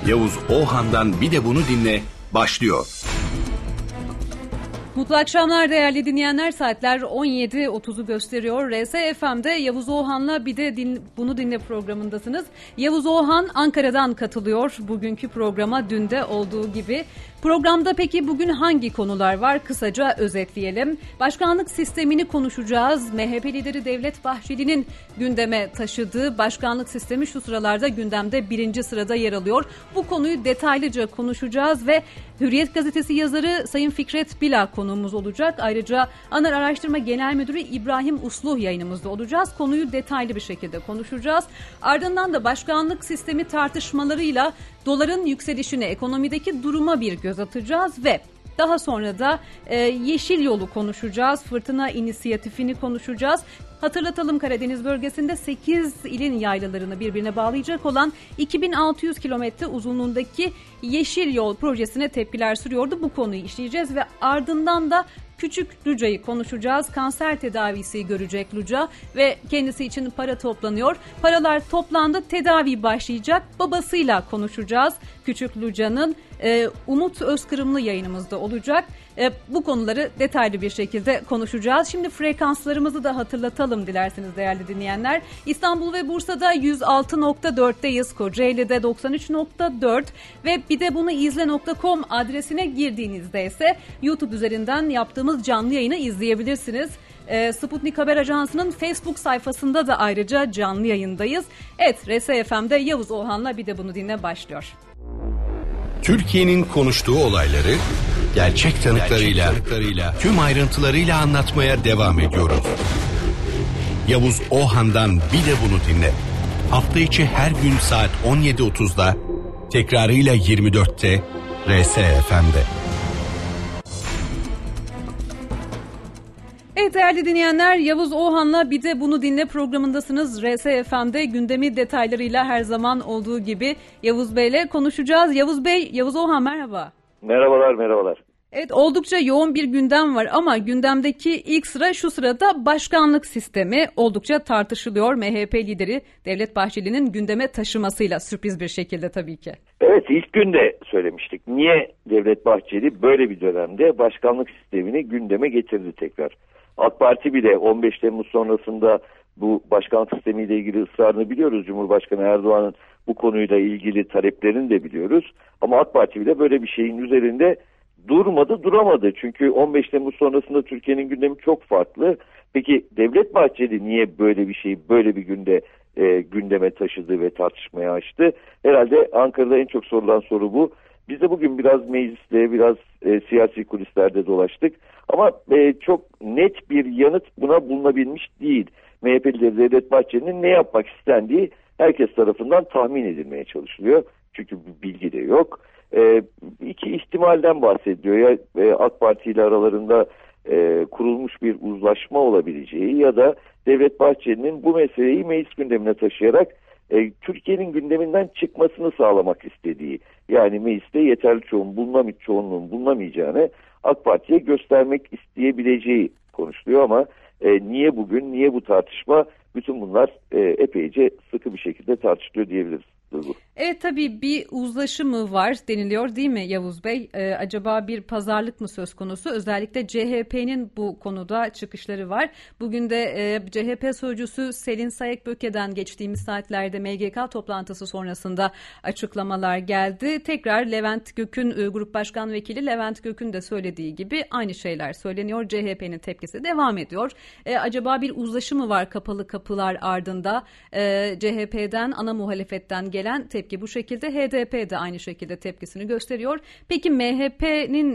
Yavuz Oğhan'dan Bir de Bunu Dinle başlıyor. Mutlu akşamlar değerli dinleyenler. Saatler 17.30'u gösteriyor. RSFM'de Yavuz Oğhan'la Bir de Bunu Dinle programındasınız. Yavuz Oğhan Ankara'dan katılıyor bugünkü programa, dün de olduğu gibi. Programda peki bugün hangi konular var? Kısaca özetleyelim. Başkanlık sistemini konuşacağız. MHP lideri Devlet Bahçeli'nin gündeme taşıdığı başkanlık sistemi şu sıralarda gündemde 1. sırada yer alıyor. Bu konuyu detaylıca konuşacağız ve Hürriyet Gazetesi yazarı Sayın Fikret Bila konuğumuz olacak. Ayrıca ANAR Araştırma Genel Müdürü İbrahim Usluh yayınımızda olacağız. Konuyu detaylı bir şekilde konuşacağız. Ardından da başkanlık sistemi tartışmalarıyla doların yükselişine, ekonomideki duruma bir göz atacağız ve daha sonra da Yeşil Yol'u konuşacağız. Fırtına İnisiyatifini konuşacağız. Hatırlatalım, Karadeniz bölgesinde 8 ilin yaylalarını birbirine bağlayacak olan 2600 kilometre uzunluğundaki Yeşil Yol projesine tepkiler sürüyordu. Bu konuyu işleyeceğiz ve ardından da Küçük Luca'yı konuşacağız. Kanser tedavisi görecek Luca ve kendisi için para toplanıyor. Paralar toplandı, tedavi başlayacak. Babasıyla konuşacağız. Küçük Luca'nın Umut Özkırımlı yayınımızda olacak. Bu konuları detaylı bir şekilde konuşacağız. Şimdi frekanslarımızı da hatırlatalım dilerseniz değerli dinleyenler. İstanbul ve Bursa'da 106.4'teyiz. Kocaeli'de 93.4 ve bir de bunu izle.com adresine girdiğinizde ise YouTube üzerinden yaptığımız canlı yayını izleyebilirsiniz. Sputnik Haber Ajansı'nın Facebook sayfasında da ayrıca canlı yayındayız. Evet, RSFM'de Yavuz Oğhan'la Bir de Bunu Dinle başlıyor. Türkiye'nin konuştuğu olayları gerçek tanıklarıyla tüm ayrıntılarıyla anlatmaya devam ediyoruz. Yavuz Oğhan'dan Bir de Bunu Dinle. Hafta içi her gün saat 17.30'da, tekrarıyla 24'te RSFM'de. Evet değerli dinleyenler, Yavuz Oğhan'la Bir de Bunu Dinle programındasınız. RSFM'de gündemi detaylarıyla her zaman olduğu gibi Yavuz Bey'le konuşacağız. Yavuz Bey, Yavuz Oğhan merhaba. Merhabalar. Evet, oldukça yoğun bir gündem var ama gündemdeki ilk sıra şu sırada başkanlık sistemi oldukça tartışılıyor. MHP lideri Devlet Bahçeli'nin gündeme taşımasıyla, sürpriz bir şekilde tabii ki. Evet, ilk günde söylemiştik. Niye Devlet Bahçeli böyle bir dönemde başkanlık sistemini gündeme getirdi tekrar? AK Parti bile 15 Temmuz sonrasında bu başkanlık sistemiyle ilgili ısrarını biliyoruz. Cumhurbaşkanı Erdoğan'ın bu konuyla ilgili taleplerini de biliyoruz. Ama AK Parti bile böyle bir şeyin üzerinde duramadı. Çünkü 15 Temmuz sonrasında Türkiye'nin gündemi çok farklı. Peki Devlet Bahçeli niye böyle bir şeyi böyle bir günde gündeme taşıdı ve tartışmaya açtı? Herhalde Ankara'da en çok sorulan soru bu. Biz de bugün biraz mecliste, biraz siyasi kulislerde dolaştık. Ama çok net bir yanıt buna bulunabilmiş değil. MHP lideri Devlet Bahçeli'nin ne yapmak istendiği herkes tarafından tahmin edilmeye çalışılıyor. Çünkü bir bilgi de yok. İki ihtimalden bahsediyor. Ya AK Parti ile aralarında kurulmuş bir uzlaşma olabileceği ya da Devlet Bahçeli'nin bu meseleyi meclis gündemine taşıyarak Türkiye'nin gündeminden çıkmasını sağlamak istediği, yani mecliste yeterli çoğunluğun bulunamayacağını AK Parti'ye göstermek isteyebileceği konuşuluyor ama niye bugün, niye bu tartışma, bütün bunlar epeyce sıkı bir şekilde tartışılıyor diyebiliriz. Evet, tabii bir uzlaşı mı var deniliyor değil mi Yavuz Bey? Acaba bir pazarlık mı söz konusu? Özellikle CHP'nin bu konuda çıkışları var. Bugün de CHP sözcüsü Selin Sayekböke'den geçtiğimiz saatlerde MGK toplantısı sonrasında açıklamalar geldi. Tekrar Levent Gök'ün, Grup Başkan Vekili Levent Gök'ün de söylediği gibi aynı şeyler söyleniyor. CHP'nin tepkisi devam ediyor. Acaba bir uzlaşı mı var kapalı kapılar ardında? CHP'den, ana muhalefetten gelen tepki bu şekilde. HDP de aynı şekilde tepkisini gösteriyor. Peki MHP'nin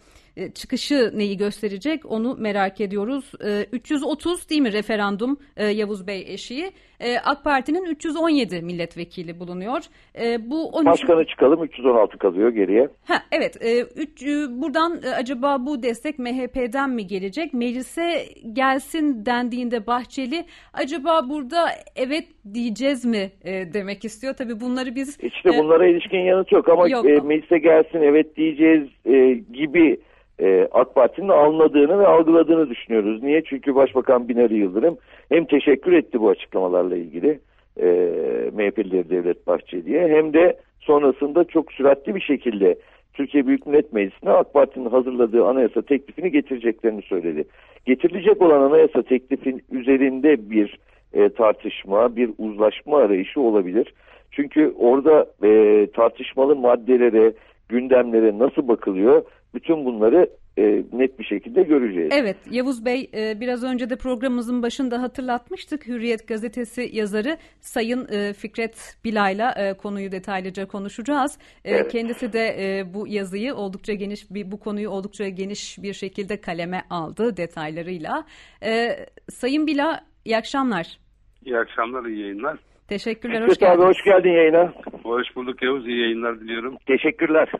çıkışı neyi gösterecek onu merak ediyoruz. 330 değil mi referandum Yavuz Bey eşiği? AK Parti'nin 317 milletvekili bulunuyor. Bu 13... Başkanı çıkalım, 316 kalıyor geriye. Evet, buradan acaba bu destek MHP'den mi gelecek? Meclise gelsin dendiğinde Bahçeli acaba burada evet diyeceğiz mi demek istiyor. Tabii bunları biz... İşte bunlara ilişkin yanıt yok ama meclise gelsin evet diyeceğiz gibi AK Parti'nin anladığını ve algıladığını düşünüyoruz. Niye? Çünkü Başbakan Binali Yıldırım hem teşekkür etti bu açıklamalarla ilgili MHP'lileri Devlet Bahçeli'ye hem de sonrasında çok süratli bir şekilde Türkiye Büyük Millet Meclisi'ne AK Parti'nin hazırladığı anayasa teklifini getireceklerini söyledi. Getirilecek olan anayasa teklifin üzerinde bir tartışma, bir uzlaşma arayışı olabilir. Çünkü orada tartışmalı maddelere, gündemlere nasıl bakılıyor, bütün bunları net bir şekilde göreceğiz. Evet, Yavuz Bey, biraz önce de programımızın başında hatırlatmıştık. Hürriyet gazetesi yazarı Sayın Fikret Bilay'la konuyu detaylıca konuşacağız. Evet. Kendisi de bu yazıyı oldukça geniş, bu konuyu oldukça geniş bir şekilde kaleme aldı detaylarıyla. Sayın Bila, iyi akşamlar. İyi akşamlar, iyi yayınlar. Teşekkürler, Fikret hoş geldiniz. abi, hoş geldin yayına. Hoş bulduk Yavuz, iyi yayınlar diliyorum. Teşekkürler.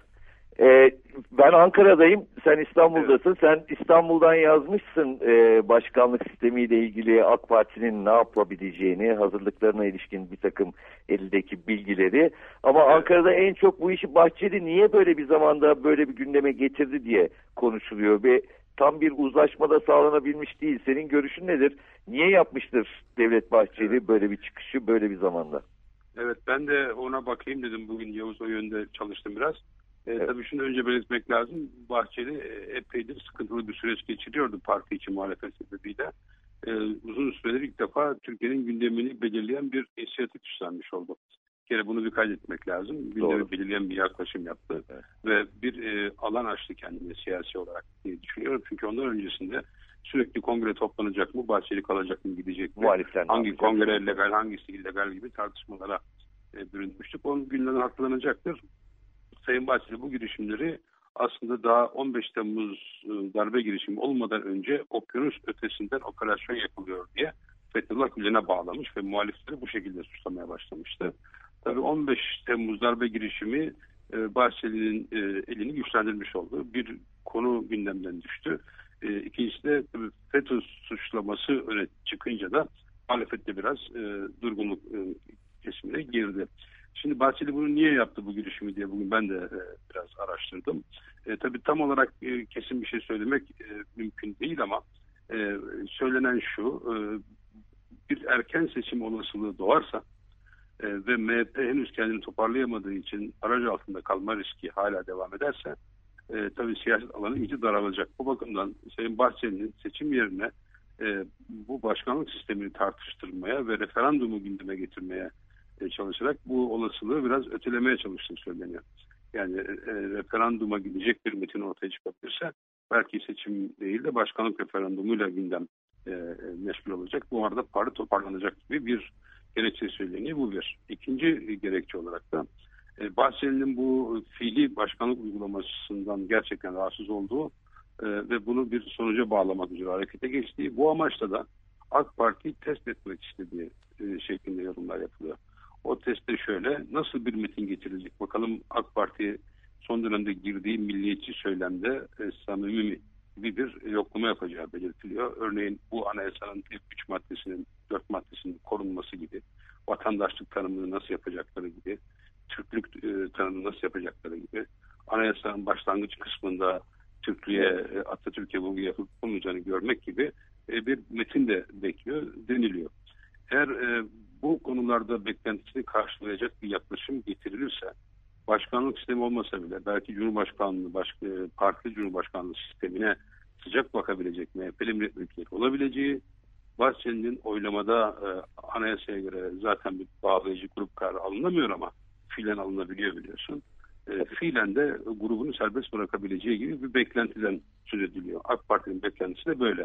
Ben Ankara'dayım, sen İstanbul'dasın. Evet. Sen İstanbul'dan yazmışsın başkanlık sistemiyle ilgili AK Parti'nin ne yapabileceğini, hazırlıklarına ilişkin bir takım eldeki bilgileri. Ama evet, Ankara'da en çok bu işi Bahçeli niye böyle bir zamanda böyle bir gündeme getirdi diye konuşuluyor ve tam bir uzlaşma da sağlanabilmiş değil. Senin görüşün nedir? Niye yapmıştır Devlet Bahçeli böyle bir çıkışı böyle bir zamanda? Evet, ben de ona bakayım dedim bugün, Yavuz, o yönde çalıştım biraz. Evet. Tabii şunu önce belirtmek lazım. Bahçeli epeydir sıkıntılı bir süreç geçiriyordu parti içi muhalefet sebebiyle. Uzun süredir ilk defa Türkiye'nin gündemini belirleyen bir inisiyatif üstlenmiş oldu. Bir kere bunu bir kaydetmek lazım. Gündemi belirleyen bir yaklaşım yaptı. Evet. Ve bir alan açtı kendine siyasi olarak diye düşünüyorum. Çünkü ondan öncesinde sürekli kongre toplanacak mı, Bahçeli kalacak mı, gidecek mi? Hangi kongre legal, hangisi illegal gibi tartışmalara bürünmüştük. Onun günlerden haklarınacaktır. Sayın Bahçeli bu girişimleri aslında daha 15 Temmuz darbe girişimi olmadan önce okyanus ötesinden operasyon yapılıyor diye Fethullah Gülen'e bağlamış ve muhalifleri bu şekilde suçlamaya başlamıştı. Tabii 15 Temmuz darbe girişimi Bahçeli'nin elini güçlendirmiş oldu. Bir konu gündemden düştü. İkincisi de FETÖ suçlaması öne çıkınca da muhalefette biraz durgunluk kesimine girdi. Şimdi Bahçeli bunu niye yaptı bu girişimi diye bugün ben de biraz araştırdım. Tabii tam olarak kesin bir şey söylemek mümkün değil ama söylenen şu, bir erken seçim olasılığı doğarsa ve MHP henüz kendini toparlayamadığı için baraj altında kalma riski hala devam ederse tabii siyaset alanı iyice daralacak. Bu bakımdan Sayın Bahçeli'nin seçim yerine bu başkanlık sistemini tartıştırmaya ve referandumu gündeme getirmeye çalışarak bu olasılığı biraz ötelemeye çalıştığı söyleniyor. Yani referanduma gidecek bir metin ortaya çıkabilirse belki seçim değil de başkanlık referandumuyla gündem meşgul olacak. Bu arada parti toparlanacak gibi bir gerekçe söyleniyor. Bu bir. İkinci gerekçe olarak da Bahçeli'nin bu fiili başkanlık uygulamasından gerçekten rahatsız olduğu ve bunu bir sonuca bağlamak üzere harekete geçtiği, bu amaçla da AK Parti'yi test etmek istediği şeklinde yorumlar yapılıyor. O testte şöyle, nasıl bir metin getirilecek? Bakalım AK Parti son dönemde girdiği milliyetçi söylemde samimi mi gibi bir yoklama yapacağı belirtiliyor. Örneğin bu anayasanın ilk 3 maddesinin 4 maddesinin korunması gibi, vatandaşlık tanımını nasıl yapacakları gibi, Türklük tanımını nasıl yapacakları gibi, anayasanın başlangıç kısmında Türklüğe, Atatürk'e vurgu yapıp bulunacağını görmek gibi bir metin de bekliyor deniliyor. Eğer bu konularda beklentisini karşılayacak bir yaklaşım getirilirse, başkanlık sistemi olmasa bile belki Cumhurbaşkanlığı, partili Cumhurbaşkanlığı sistemine sıcak bakabilecek MHP'li milletvekilleri olabileceği, Bahçeli'nin oylamada anayasaya göre zaten bir bağlayıcı grup kararı alınamıyor ama fiilen alınabiliyor biliyorsun. Fiilen de grubunu serbest bırakabileceği gibi bir beklentiden söz ediliyor. AK Parti'nin beklentisi de böyle.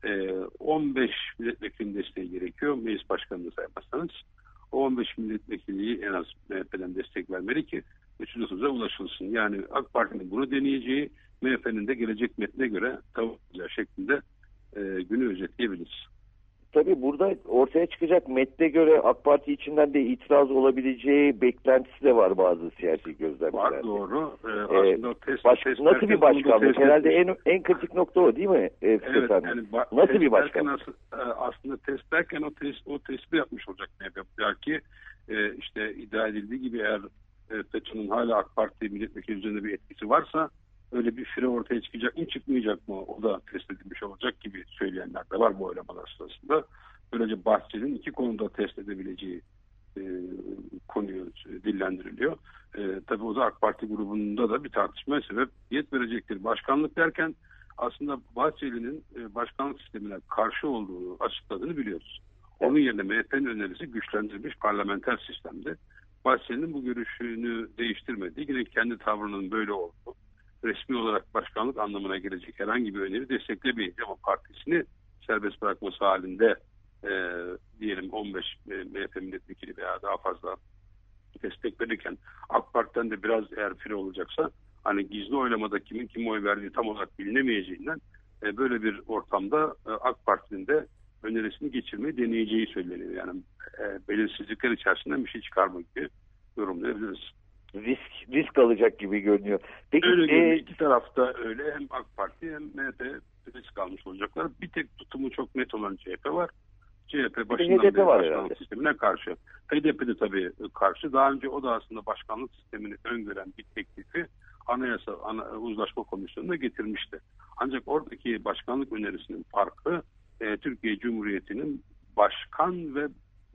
15 milletvekilinin desteği gerekiyor. Meclis başkanını saymazsanız. O 15 milletvekili en az MHP'den destek vermeli ki 330'a ulaşılsın. Yani AK Parti'nin bunu deneyeceği, MHP'nin de gelecek metne göre tavırlayacağı şeklinde günü özetleyebiliriz. Tabii burada ortaya çıkacak metne göre AK Parti içinden de itiraz olabileceği beklentisi de var bazı siyasi gözlemlerde. Var, doğru. Aslında test nasıl bir başkanlık? Herhalde en kritik nokta o değil mi? Evet. Yani nasıl bir başkanlık? Aslında test derken o testi yapmış olacak MHP. Belki işte iddia edildiği gibi eğer FETÖ'nün hala AK Parti milletvekili üzerinde bir etkisi varsa öyle bir fire ortaya çıkacak mı çıkmayacak mı o da test edilmiş olacak gibi söyleyenler de var bu oylamalar sırasında. Böylece Bahçeli'nin iki konuda test edebileceği konuyu dillendiriliyor. Tabii o da AK Parti grubunda da bir tartışmaya sebebiyet verecektir. Başkanlık derken aslında Bahçeli'nin başkanlık sistemine karşı olduğunu açıkladığını biliyoruz. Onun yerine MHP'nin önerisi güçlendirilmiş parlamenter sistemde. Bahçeli'nin bu görüşünü değiştirmediği, yine kendi tavrının böyle olduğu, resmi olarak başkanlık anlamına gelecek herhangi bir öneri desteklemeyince ama partisini serbest bırakması halinde diyelim 15 MHP milletvekili veya daha fazla destek verirken AK Parti'den de biraz eğer fire olacaksa hani gizli oylamada kimin kime oy verdiği tam olarak bilinemeyeceğinden böyle bir ortamda AK Parti'nin de önerisini geçirmeyi deneyeceği söyleniyor. Yani belirsizlikler içerisinden bir şey çıkarmak gibi yorumlayabiliriz. Risk alacak gibi görünüyor. Peki, öyle iki tarafta öyle, hem AK Parti hem MHP risk almış olacaklar. Bir tek tutumu çok net olan CHP var. CHP başından beri başkanlık sistemine karşı. HDP de tabii karşı. Daha önce o da aslında başkanlık sistemini öngören bir teklifi Uzlaşma Komisyonu'na getirmişti. Ancak oradaki başkanlık önerisinin farkı Türkiye Cumhuriyeti'nin başkan ve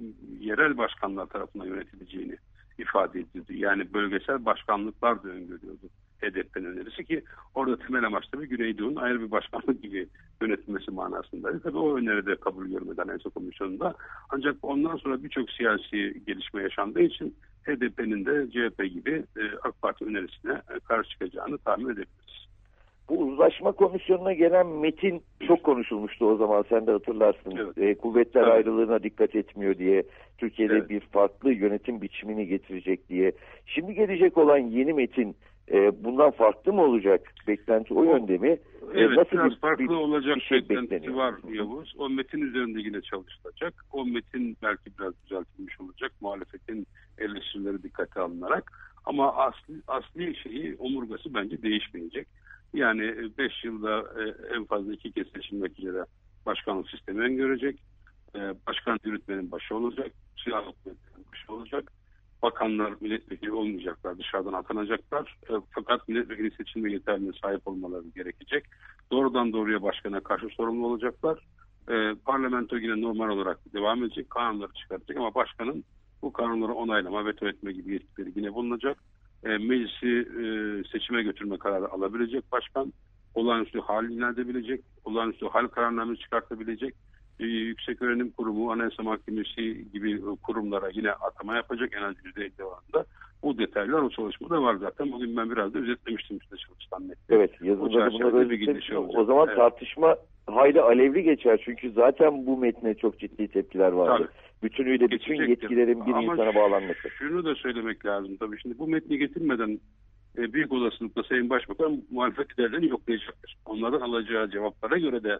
yerel başkanlar tarafından yönetileceğini ifade edildi. Yani bölgesel başkanlıklar da öngörüyordu HDP'nin önerisi ki orada temel amaç tabii Güneydoğu'nun ayrı bir başkanlık gibi yönetilmesi manasındaydı. Tabii o öneri de kabul görmedi Anayasa Komisyonu'nda. Ancak ondan sonra birçok siyasi gelişme yaşandığı için HDP'nin de CHP gibi AK Parti önerisine karşı çıkacağını tahmin edebiliriz. Bu uzlaşma komisyonuna gelen metin çok konuşulmuştu o zaman, sen de hatırlarsın. Evet. Kuvvetler ayrılığına dikkat etmiyor diye, Türkiye'de bir farklı yönetim biçimini getirecek diye. Şimdi gelecek olan yeni metin bundan farklı mı olacak? Beklenti o yönde mi? Evet, nasıl biraz farklı olacak şey beklentisi var Yavuz. O metin üzerinde yine çalışılacak. O metin belki biraz düzeltilmiş olacak. Muhalefetin eleştirileri dikkate alınarak. Ama asli şeyi, omurgası bence değişmeyecek. Yani 5 yılda en fazla 2 kez seçilmek üzere başkanlık sistemi öngörecek. Başkan yürütmenin başı olacak. Silahlı kuvvetlerin başı olacak. Bakanlar milletvekili olmayacaklar, dışarıdan atanacaklar. Fakat milletvekili seçilme yeterliğine sahip olmaları gerekecek. Doğrudan doğruya başkana karşı sorumlu olacaklar. Parlamento yine normal olarak devam edecek. Kanunları çıkartacak ama başkanın bu kanunları onaylama, veto etme gibi yetkileri yine bulunacak. Meclisi seçime götürme kararı alabilecek başkan. Olağanüstü hal ilan edebilecek. Olağanüstü hal kararnamesi çıkartabilecek. Yüksek Öğrenim Kurumu, Anayasa Mahkemesi gibi kurumlara yine atama yapacak en az %50 oranında. Bu detaylar o çalışmada var zaten. Bugün ben biraz da özetlemiştim işte çalıştan metni. Evet, yazıda bunları özetlemiştim. O zaman tartışma hayli alevli geçer. Çünkü zaten bu metne çok ciddi tepkiler vardı. Tabii. Bütünüyle bütün yetkilerin bir insana bağlanması. Şunu da söylemek lazım tabii. Şimdi bu metni getirmeden büyük olasılıkla Sayın Başbakan muhalefet liderlerini yoklayacaktır. Onların alacağı cevaplara göre de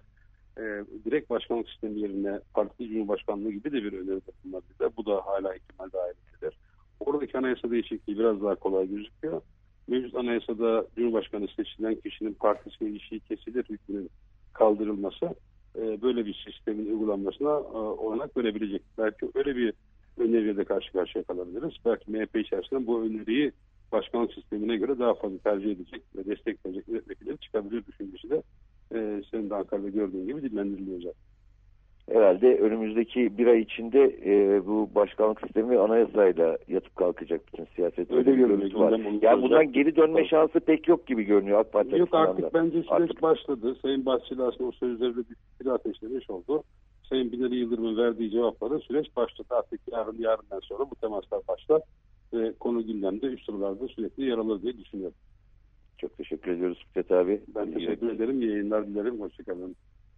direkt başkanlık sistemi yerine partili cumhurbaşkanlığı gibi de bir öneri bulunabilir. Bu da hala ihtimal dahilindedir. Oradaki anayasa değişikliği biraz daha kolay gözüküyor. Mevcut anayasada Cumhurbaşkanı seçilen kişinin partisiyle ilişiği kesilir hükmünün kaldırılması böyle bir sistemin uygulanmasına olanak verebilecek. Belki öyle bir öneriyle de karşı karşıya kalabiliriz. Belki MHP içerisinde bu öneriyi başkanlık sistemine göre daha fazla tercih edecek ve destekleyecek milletvekilleri çıkabilir düşüncesi de senin de Ankara'da gördüğün gibi dillendiriliyor zaten. Herhalde önümüzdeki bir ay içinde bu başkanlık sistemi anayasayla yatıp kalkacak bütün siyaset. Öyle bir görüntü var. Yani bundan geri dönme şansı pek yok gibi görünüyor AK Parti açısından. Yok, artık bence süreç başladı. Sayın Bahçeli aslında o sözlerle bir fikir ateşlemiş oldu. Sayın Binali Yıldırım'ın verdiği cevaplara süreç başladı. Artık yarından sonra bu temaslar başlar ve konu gündemde üst sıralarda sürekli yer alır diye düşünüyorum. Çok teşekkür ediyoruz Fikret abi. Ben teşekkür ederim. İyi yayınlar dilerim. Hoşçakalın.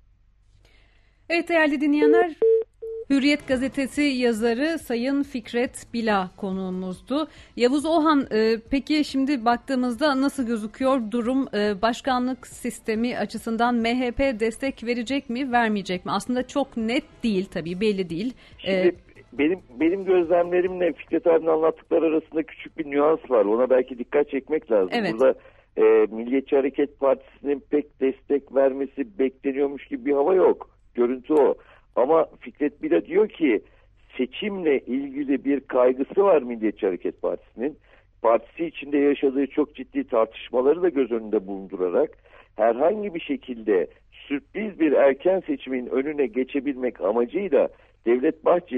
Evet değerli dinleyenler, Hürriyet Gazetesi yazarı Sayın Fikret Bila konuğumuzdu. Yavuz Ohan, peki şimdi baktığımızda nasıl gözüküyor durum? Başkanlık sistemi açısından MHP destek verecek mi, vermeyecek mi? Aslında çok net değil tabii, belli değil. Şimdi benim gözlemlerimle Fikret abinin anlattıkları arasında küçük bir nüans var. Ona belki dikkat çekmek lazım. Evet. Burada Milliyetçi Hareket Partisi'nin pek destek vermesi bekleniyormuş gibi bir hava yok. Görüntü o. Ama Fikret Bila diyor ki seçimle ilgili bir kaygısı var Milliyetçi Hareket Partisi'nin. Partisi içinde yaşadığı çok ciddi tartışmaları da göz önünde bulundurarak herhangi bir şekilde sürpriz bir erken seçimin önüne geçebilmek amacıyla Devlet Bahçeli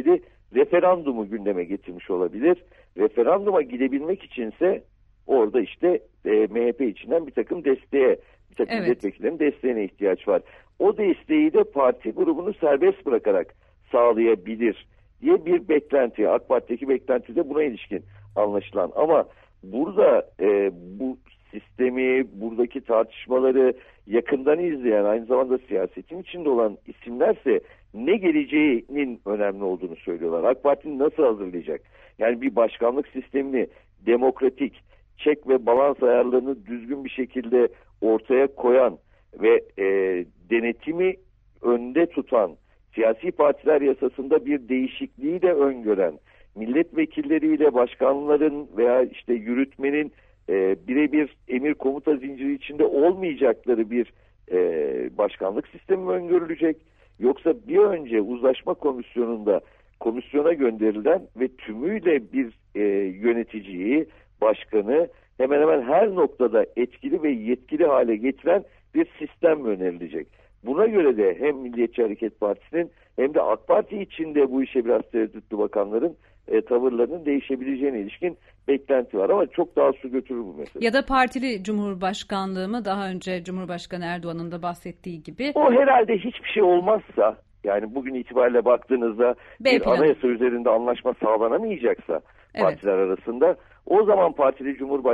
referandumu gündeme getirmiş olabilir. Referanduma gidebilmek içinse orada işte MHP içinden bir takım desteğe, bir takım milletvekillerinin desteğine ihtiyaç var. O desteği de parti grubunu serbest bırakarak sağlayabilir diye bir beklenti. AK Parti'deki beklenti de buna ilişkin anlaşılan. Ama burada bu sistemi, buradaki tartışmaları yakından izleyen, aynı zamanda siyasetin içinde olan isimlerse ne geleceğinin önemli olduğunu söylüyorlar. AK Parti'nin nasıl hazırlayacak? Yani bir başkanlık sistemini demokratik, çek ve balans ayarlarını düzgün bir şekilde ortaya koyan ve denetimi önde tutan, siyasi partiler yasasında bir değişikliği de öngören, milletvekilleriyle başkanların veya işte yürütmenin birebir emir komuta zinciri içinde olmayacakları bir başkanlık sistemi öngörülecek. Yoksa bir önce uzlaşma komisyonunda komisyona gönderilen ve tümüyle bir yöneticiyi, başkanı hemen hemen her noktada etkili ve yetkili hale getiren bir sistem önerilecek. Buna göre de hem Milliyetçi Hareket Partisi'nin hem de AK Parti içinde bu işe biraz tereddütlü bakanların tavırlarının değişebileceğine ilişkin beklenti var ama çok daha su götürür bu mesele. Ya da partili cumhurbaşkanlığı mı, daha önce Cumhurbaşkanı Erdoğan'ın da bahsettiği gibi? O herhalde hiçbir şey olmazsa, yani bugün itibariyle baktığınızda bir anayasa üzerinde anlaşma sağlanamayacaksa partiler arasında, o zaman partili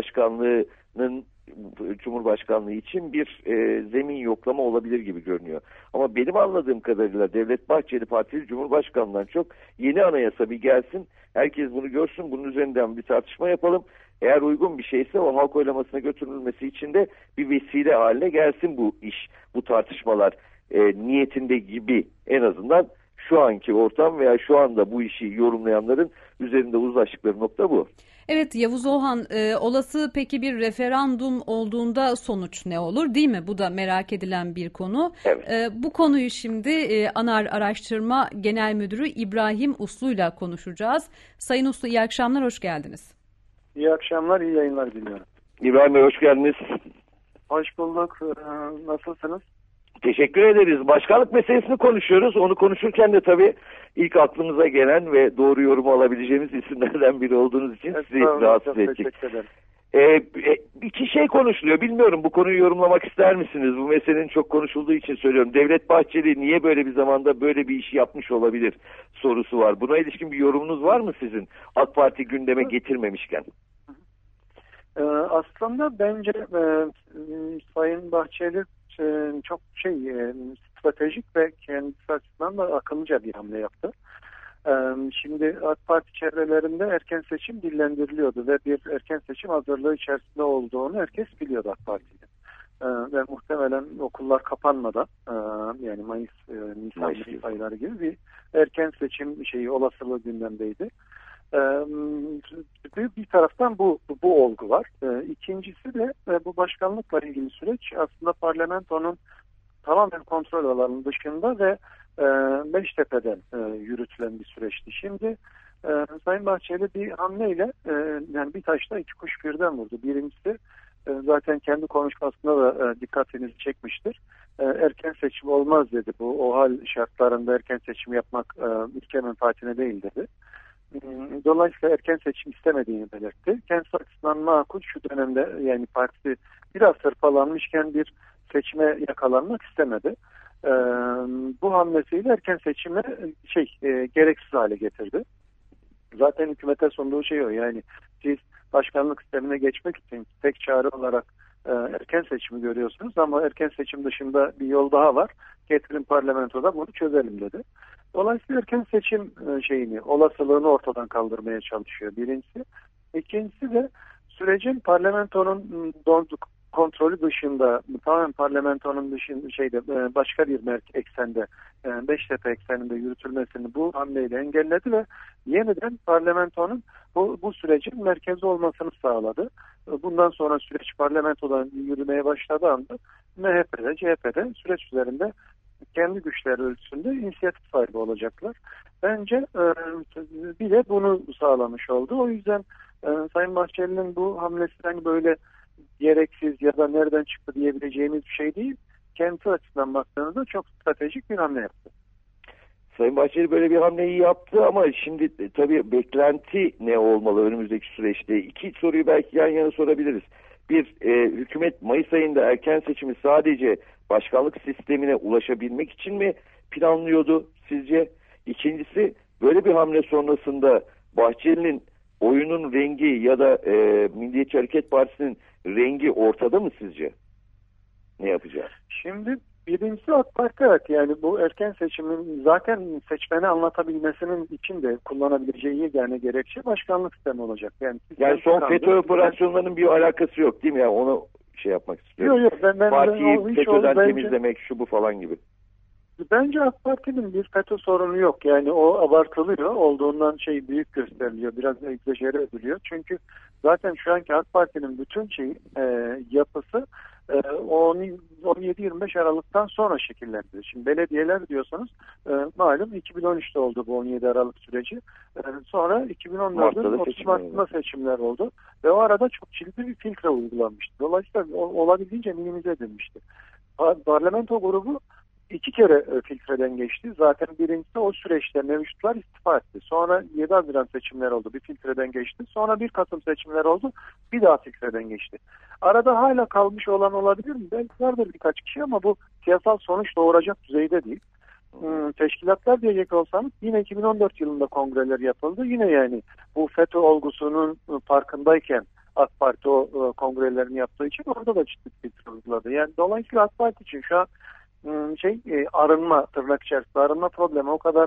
Cumhurbaşkanlığı için bir zemin yoklama olabilir gibi görünüyor. Ama benim anladığım kadarıyla Devlet Bahçeli partili Cumhurbaşkanlığından çok yeni anayasa bir gelsin, herkes bunu görsün, bunun üzerinden bir tartışma yapalım. Eğer uygun bir şeyse o halk oylamasına götürülmesi için de bir vesile haline gelsin bu iş, bu tartışmalar niyetinde gibi, en azından şu anki ortam veya şu anda bu işi yorumlayanların üzerinde uzlaştıkları nokta bu. Evet Yavuz Oğhan, olası peki bir referandum olduğunda sonuç ne olur, değil mi? Bu da merak edilen bir konu. Evet. Bu konuyu şimdi ANAR Araştırma Genel Müdürü İbrahim Uslu'yla konuşacağız. Sayın Uslu, iyi akşamlar, hoş geldiniz. İyi akşamlar, iyi yayınlar diliyorum. İbrahim Bey, hoş geldiniz. Hoş bulduk. Nasılsınız? Teşekkür ederiz. Başkanlık meselesini konuşuyoruz. Onu konuşurken de tabii ilk aklımıza gelen ve doğru yorumu alabileceğimiz isimlerden biri olduğunuz için sizi rahatsız ettik. Teşekkür ederim. İki şey konuşuluyor. Bilmiyorum, bu konuyu yorumlamak ister misiniz? Bu meselenin çok konuşulduğu için söylüyorum. Devlet Bahçeli niye böyle bir zamanda böyle bir işi yapmış olabilir sorusu var. Buna ilişkin bir yorumunuz var mı sizin? AK Parti gündeme getirmemişken. Aslında bence Sayın Bahçeli çok stratejik ve kendisi açısından da akıllıca bir hamle yaptı. Şimdi AK Parti çevrelerinde erken seçim dillendiriliyordu ve bir erken seçim hazırlığı içerisinde olduğunu herkes biliyordu AK Parti'de. Ve muhtemelen okullar kapanmadan, yani Nisan ayları gibi bir erken seçim olasılığı gündemdeydi. Bir taraftan bu olgu var. İkincisi de bu başkanlıkla ilgili süreç aslında parlamentonun tamamen kontrol alanının dışında ve Beştepe'den yürütülen bir süreçti. Şimdi Sayın Bahçeli bir hamleyle yani bir taşla iki kuş birden vurdu. Birincisi zaten kendi konuşmasında da dikkatinizi çekmiştir. Erken seçim olmaz dedi. Bu o hal şartlarında erken seçim yapmak ülke menfaatine değil dedi. Dolayısıyla erken seçim istemediğini belirtti. Kendisi açısından makul, şu dönemde yani partisi biraz hırpalanmışken bir seçime yakalanmak istemedi. Bu hamlesiyle erken seçime gereksiz hale getirdi. Zaten hükümete sunduğu şey o, yani siz başkanlık sistemine geçmek için tek çare olarak erken seçimi görüyorsunuz ama erken seçim dışında bir yol daha var. Getirin parlamentoda bunu çözelim dedi. Dolayısıyla erken seçim olasılığını ortadan kaldırmaya çalışıyor birincisi. İkincisi de sürecin parlamentonun kontrolü dışında, tamamen parlamentonun dışında başka bir eksende, Beştepe ekseninde yürütülmesini bu hamleyle engelledi ve yeniden parlamentonun bu sürecin merkezi olmasını sağladı. Bundan sonra süreç parlamentodan yürümeye başladığı anda MHP'de, CHP'de süreç üzerinde kendi güçleri ölçüsünde inisiyatif sahibi olacaklar. Bence bir de bunu sağlamış oldu. O yüzden Sayın Bahçeli'nin bu hamlesi böyle gereksiz ya da nereden çıktı diyebileceğimiz bir şey değil. Kendisi açısından baktığınızda çok stratejik bir hamle yaptı. Sayın Bahçeli böyle bir hamleyi yaptı ama şimdi tabii beklenti ne olmalı önümüzdeki süreçte? İki soruyu belki yan yana sorabiliriz. Bir, hükümet Mayıs ayında erken seçimi sadece başkanlık sistemine ulaşabilmek için mi planlıyordu sizce? İkincisi, böyle bir hamle sonrasında Bahçeli'nin oyunun rengi ya da Milliyetçi Hareket Partisi'nin rengi ortada mı sizce? Ne yapacağız? Şimdi birincisi AK Parti, evet, yani bu erken seçimin zaten seçmeni anlatabilmesinin için de kullanabileceği yegane gerekçe başkanlık sistemi olacak. Yani son FETÖ operasyonlarının bir alakası yok değil mi? Yani onu yapmak istiyorum. Yok, Partiyi FETÖ'den temizlemek şu bu falan gibi. Bence AK Parti'nin bir FETÖ sorunu yok. Yani o abartılıyor. Olduğundan büyük gösteriliyor. Biraz egzajere ediliyor. Çünkü zaten şu anki AK Parti'nin bütün yapısı 17-25 Aralık'tan sonra şekillendi. Şimdi belediyeler diyorsanız malum 2013'te oldu bu 17 Aralık süreci. Sonra 2014'ün 30 Mart'ında seçimler oldu. Ve o arada çok ciddi bir filtre uygulanmıştı. Dolayısıyla olabildiğince minimize edilmişti. Parlamento grubu 2 kere filtreden geçti. Zaten birincisi o süreçte mevcutlar istifa etti. Sonra 7 Haziran seçimler oldu. Bir filtreden geçti. Sonra 1 Kasım seçimler oldu. Bir daha filtreden geçti. Arada hala kalmış olan olabilir mi? Belki vardır birkaç kişi ama bu siyasal sonuç doğuracak düzeyde değil. Teşkilatlar diyecek olsanız yine 2014 yılında kongreler yapıldı. Yine yani bu FETÖ olgusunun farkındayken AK Parti o kongrelerini yaptığı için orada da ciddi filtre uyguladı. Yani dolayısıyla AK Parti için şu an arınma, tırnak içerisinde arınma problemi o kadar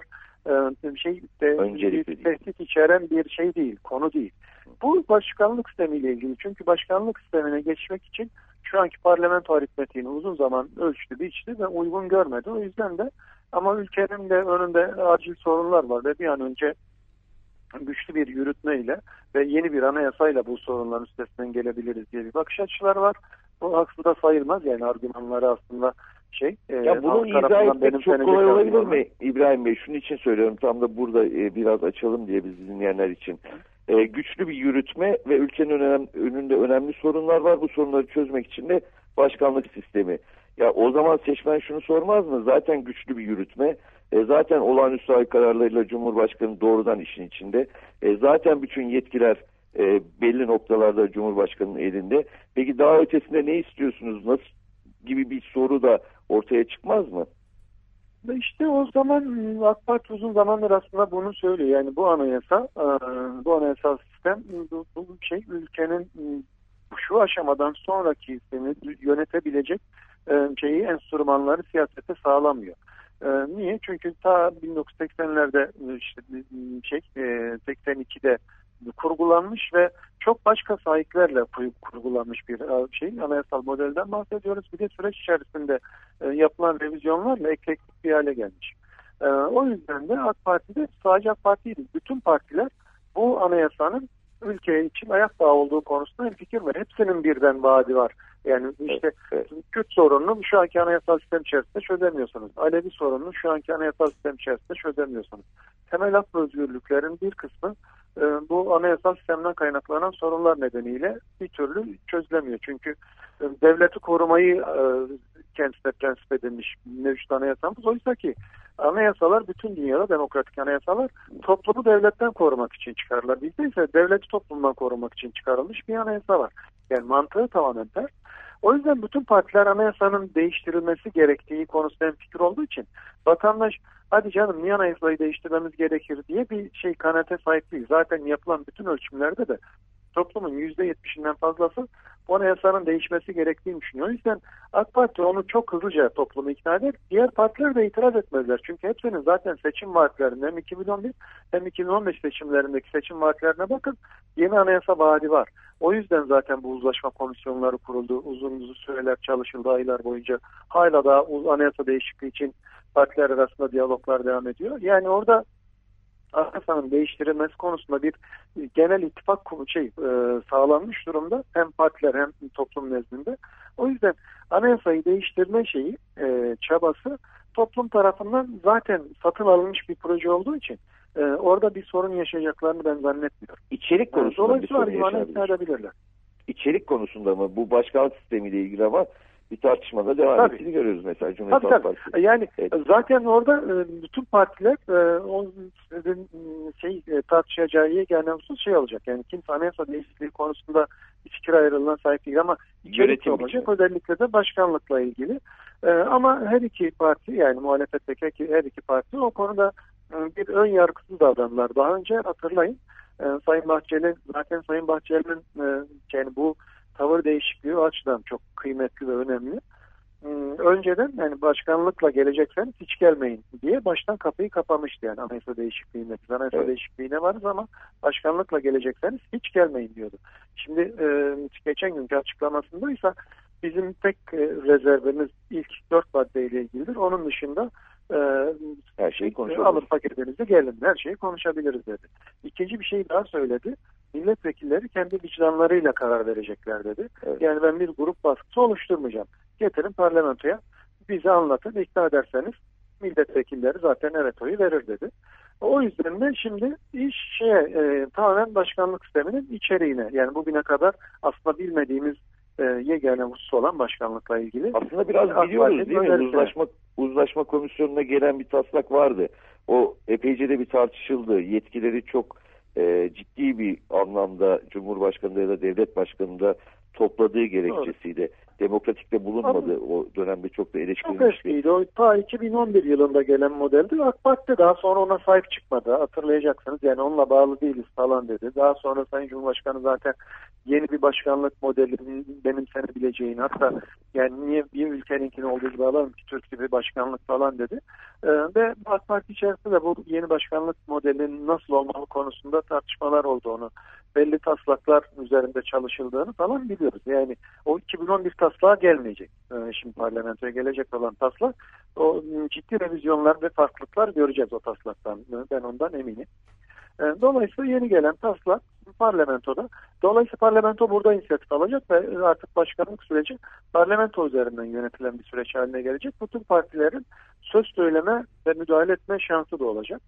tehdit içeren bir şey değil, konu değil. Bu başkanlık sistemiyle ilgili. Çünkü başkanlık sistemine geçmek için şu anki parlamento aritmetiğini uzun zaman ölçtü, biçti ve uygun görmedi. O yüzden de ama ülkenin de önünde acil sorunlar var ve bir an önce güçlü bir yürütmeyle ve yeni bir anayasayla bu sorunların üstesinden gelebiliriz diye bir bakış açıları var. Bu haksız da sayılmaz, yani argümanları aslında bunu izah etmek çok kolay olabilir mi İbrahim Bey? Şunun için söylüyorum, tam da burada biraz açalım diye biz dinleyenler için. Güçlü bir yürütme ve ülkenin önünde önemli sorunlar var. Bu sorunları çözmek için de başkanlık sistemi. Ya o zaman seçmen şunu sormaz mı? Zaten güçlü bir yürütme. Zaten olağanüstü hal kararlarıyla Cumhurbaşkanı doğrudan işin içinde. Zaten bütün yetkiler belli noktalarda Cumhurbaşkanı'nın elinde. Peki daha ötesinde ne istiyorsunuz? Nasıl gibi bir soru da ortaya çıkmaz mı? İşte o zaman AK Parti uzun zamandır aslında bunu söylüyor. Yani bu anayasal sistem bu ülkenin şu aşamadan sonraki yönetebilecek enstrümanları siyasete sağlamıyor. Niye? Çünkü ta 1980'lerde 82'de kurgulanmış ve çok başka sahiplerle kurgulanmış bir anayasal modelden bahsediyoruz. Bir de süreç içerisinde yapılan revizyonlarla eklektik bir hale gelmiş. O yüzden de AK Parti'de sadece AK Parti değil, bütün partiler bu anayasanın ülke için ayak bağı olduğu konusunda hemfikir var. Hepsinin birden vaadi var. Yani Kürt sorununu şu anki anayasal sistem içerisinde çözemiyorsunuz. Alevi sorununu şu anki anayasal sistem içerisinde çözemiyorsunuz. Temel hak ve özgürlüklerin bir kısmı bu anayasal sistemden kaynaklanan sorunlar nedeniyle bir türlü çözülemiyor. Çünkü devleti korumayı kendisine prensip edilmiş mevcut anayasamız. Oysa ki anayasalar, bütün dünyada demokratik anayasalar toplumu devletten korumak için çıkarırlar. Bizde ise devleti toplumdan korumak için çıkarılmış bir anayasa var. Yani mantığı tamamen ters. O yüzden bütün partiler anayasanın değiştirilmesi gerektiği konusunda hemfikir olduğu için vatandaş hadi canım niye anayasayı değiştirmemiz gerekir diye bir kanaate sahip değil. Zaten yapılan bütün ölçümlerde de toplumun %70'inden fazlası bu anayasanın değişmesi gerektiğini düşünüyor. O yüzden AK Parti onu çok hızlıca toplumu ikna eder. Diğer partiler de itiraz etmezler. Çünkü hepsinin zaten seçim vaatlerinde hem 2011 hem 2015 seçimlerindeki seçim vaatlerine bakın, yeni anayasa vaadi var. O yüzden zaten bu uzlaşma komisyonları kuruldu. Uzun süreler çalışıldı, aylar boyunca. Hala da anayasa değişikliği için partiler arasında diyaloglar devam ediyor. Yani orada anayasanın değiştirilmesi konusunda bir genel ittifak sağlanmış durumda. Hem partiler hem toplum nezdinde. O yüzden anayasayı değiştirme çabası toplum tarafından zaten satın alınmış bir proje olduğu için orada bir sorun yaşayacaklarını ben zannetmiyorum. İçerik konusunda bir sorun yaşayabilirler. İçerik konusunda mı? Bu başkanlık sistemiyle ilgili ama bir tartışmada devam ettiğini görüyoruz mesela Cumhuriyet Halk Partisi. Yani zaten orada bütün partiler tartışacağı yegane husus şey olacak. Yani kimse anayasa değişikliği konusunda fikir ayrılığına sahip değil ama içerik olacak. Özellikle de başkanlıkla ilgili. Ama her iki parti, yani muhalefetteki her iki parti o konuda bir ön yargısız davrandılar. Daha önce hatırlayın Sayın Bahçeli'nin yani bu tavır değişikliği o açıdan çok kıymetli ve önemli. Önceden yani başkanlıkla gelecekseniz hiç gelmeyin diye baştan kapıyı kapamıştı yani anayasa değişikliğine. Anayasa değişikliğine varız ama başkanlıkla gelecekseniz hiç gelmeyin diyordu. Şimdi geçen günkü açıklamasındaysa bizim tek rezervimiz ilk 4 maddeyle ilgilidir. Onun dışında her şeyi alın paketinizi gelin, her şeyi konuşabiliriz dedi. İkinci bir şey daha söyledi. Milletvekilleri kendi vicdanlarıyla karar verecekler dedi. Evet. Yani ben bir grup baskısı oluşturmayacağım. Getirin parlamentoya, bize anlatın, ikna ederseniz milletvekilleri zaten evet oyu verir dedi. O yüzden de şimdi iş tamamen başkanlık sisteminin içeriğine, yani bugüne kadar aslında bilmediğimiz yegane husus olan başkanlıkla ilgili. Aslında biraz biliyoruz değil mi? Uzlaşma komisyonuna gelen bir taslak vardı. O epeyce de bir tartışıldı. Yetkileri çok ciddi bir anlamda Cumhurbaşkanı'nda ya da devlet başkanı'nda topladığı gerekçesiyle. Doğru. Demokratikte bulunmadı. Ama o dönemde çok da eleştirilmişti. Çok eskiydi. O ta 2011 yılında gelen modeldi. AK Parti daha sonra ona sahip çıkmadı. Hatırlayacaksınız. Yani onunla bağlı değiliz falan dedi. Daha sonra Sayın Cumhurbaşkanı zaten yeni bir başkanlık modelini benimsenebileceğini, hatta yani niye bir ülkeninkini olduğu gibi alalım ki Türk gibi başkanlık falan dedi. Ve AK Parti içerisinde de bu yeni başkanlık modelinin nasıl olmalı konusunda tartışmalar oldu onu. Belli taslaklar üzerinde çalışıldığını falan biliyoruz. Yani o 2011 taslağa gelmeyecek. Şimdi parlamentoya gelecek olan taslak. O ciddi revizyonlar ve farklılıklar göreceğiz o taslaktan. Ben ondan eminim. Dolayısıyla yeni gelen taslak parlamentoda. Dolayısıyla parlamento burada inisiyatif alacak ve artık başkanlık süreci parlamento üzerinden yönetilen bir süreç haline gelecek. Bütün partilerin söz söyleme ve müdahale etme şansı da olacak.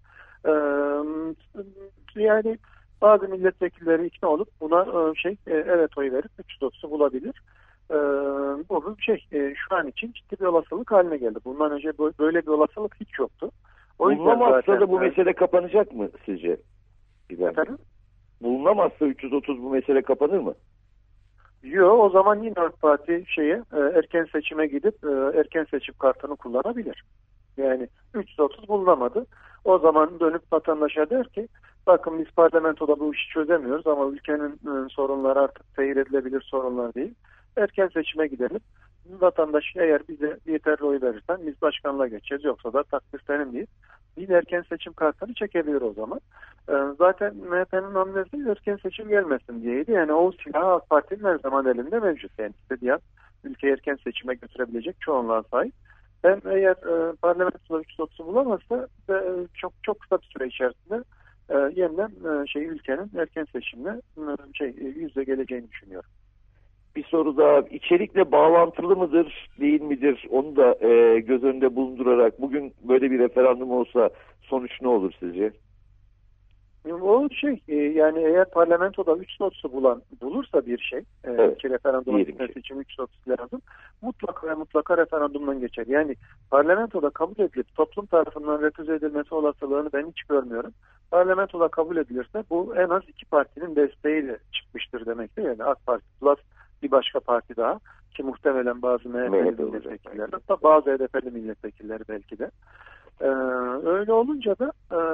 Yani bazı milletvekilleri ikna olup buna evet oyu verip 330'u bulabilir. Bu şu an için ciddi bir olasılık haline geldi. Bundan önce böyle bir olasılık hiç yoktu. Bulunamazsa da bu mesele kapanacak mı sizce? Efendim? Bulunamazsa 330 bu mesele kapanır mı? Yok, o zaman yine AK Parti erken seçime gidip erken seçim kartını kullanabilir. Yani 330 bulunamadı. O zaman dönüp vatandaşa der ki bakın biz parlamentoda bu işi çözemiyoruz ama ülkenin sorunları artık seyredilebilir sorunlar değil. Erken seçime gidelim. Vatandaş eğer bize yeterli oy verirsen biz başkanlığa geçeceğiz, yoksa da takdir senin değil. Bir erken seçim kartını çekebilir o zaman. Zaten MHP'nin hamlesi erken seçim gelmesin diyeydi. Yani o silah AK Parti'nin her zaman elinde mevcut. Yani istediği an ülkeyi erken seçime götürebilecek çoğunluğa sahip. Ben eğer parlamentoda 330'u bulamazsa çok kısa bir süre içerisinde yeniden ülkenin erken seçimle yüzde geleceğini düşünüyorum. Bir soru daha, içerikle bağlantılı mıdır değil midir onu da göz önünde bulundurarak bugün böyle bir referandum olsa sonuç ne olur sizce? O yani eğer parlamentoda 330'u bulursa bir ki referanduma gitmesi için 330 lazım, mutlaka referandumdan geçer. Yani parlamentoda kabul edilip toplum tarafından refüze edilmesi olasılığını ben hiç görmüyorum. Parlamentoda kabul edilirse bu en az iki partinin desteğiyle çıkmıştır demektir. Yani AK Parti plus bir başka parti daha ki muhtemelen bazı MHP'li milletvekilleri, hatta bazı HDP'li milletvekilleri belki de. Öyle olunca da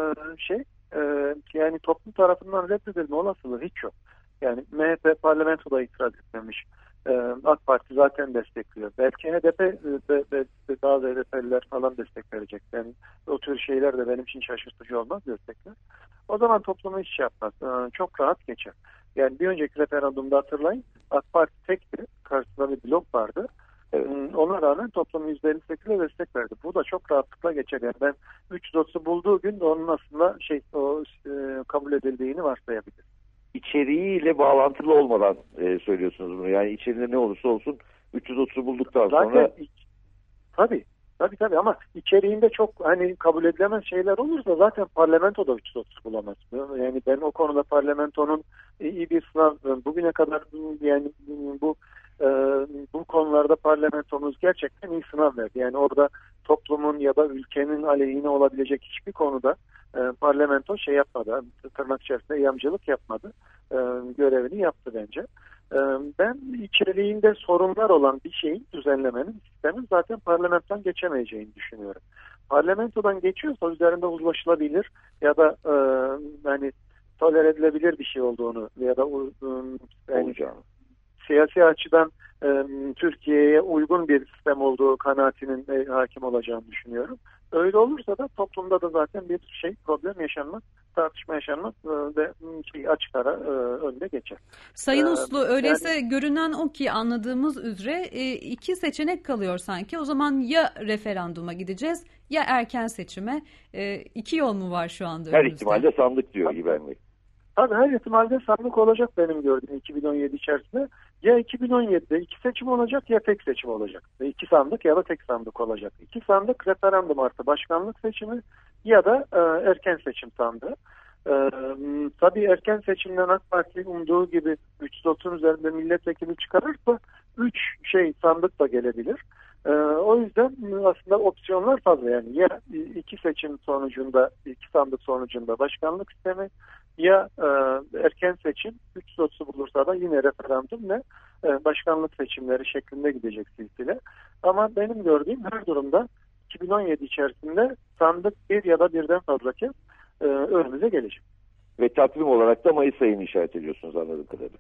yani toplum tarafından reddedilme olasılığı hiç yok. Yani MHP parlamentoda itiraz etmemiş. AK Parti zaten destekliyor. Belki HDP ve bazı HDP'liler falan destek verecek. Yani o tür şeyler de benim için şaşırtıcı olmaz, destekler. O zaman topluma hiç yapmaz. Çok rahat geçer. Yani bir önceki referandumda hatırlayın, AK Parti tekti. Karşısında bir blok vardı. Evet. Ona rağmen toplum %58'le destek verdi. Bu da çok rahatlıkla geçer. Yani ben 330'u bulduğu gün de onun aslında kabul edildiğini varsayabilirim. İçeriğiyle bağlantılı olmadan söylüyorsunuz bunu. Yani içeriğinde ne olursa olsun 330'u bulduktan sonra... Tabii ama içeriğinde çok kabul edilemez şeyler olursa zaten parlamentoda 330 bulamaz. Yani ben o konuda parlamentonun iyi bir sınav bugüne kadar yani bu bu konularda parlamentomuz gerçekten iyi sınav verdi. Yani orada toplumun ya da ülkenin aleyhine olabilecek hiçbir konuda parlamento şey yapmadı, tırnak içerisinde yamcılık yapmadı, görevini yaptı bence. Ben içeriğinde sorunlar olan bir şeyin, düzenlemenin, sistemin zaten parlamentodan geçemeyeceğini düşünüyorum. Parlamentodan geçiyorsa üzerinde uzlaşılabilir ya da yani tolere edilebilir bir şey olduğunu ya da yani siyasi açıdan Türkiye'ye uygun bir sistem olduğu kanaatinin hakim olacağını düşünüyorum. Öyle olursa da toplumda da zaten bir problem yaşanmaz, tartışma yaşanmaz ve açık ara önüne geçer. Sayın Uslu, öyleyse görünen o ki anladığımız üzere iki seçenek kalıyor sanki. O zaman ya referanduma gideceğiz ya erken seçime. İki yol mu var şu anda önümüzde? Her ihtimalle sandık diyor İbrahim Bey. Tabii her ihtimalle sandık olacak benim gördüğüm 2017 içerisinde. Ya 2017'de iki seçim olacak ya tek seçim olacak. İki sandık ya da tek sandık olacak. İki sandık referandum artı başkanlık seçimi ya da erken seçim sandığı. Tabii erken seçimden AK Parti umduğu gibi 330 üzerinde milletvekili çıkarırsa 3 sandık da gelebilir. O yüzden aslında opsiyonlar fazla, yani ya iki seçim sonucunda, iki sandık sonucunda başkanlık sistemi ya erken seçim 330'u bulursa da yine referandum ve başkanlık seçimleri şeklinde gidecek silsile. Ama benim gördüğüm her durumda 2017 içerisinde sandık bir ya da birden fazla kez önümüze gelecek. Ve takvim olarak da Mayıs ayını işaret ediyorsunuz anladığım kadarıyla.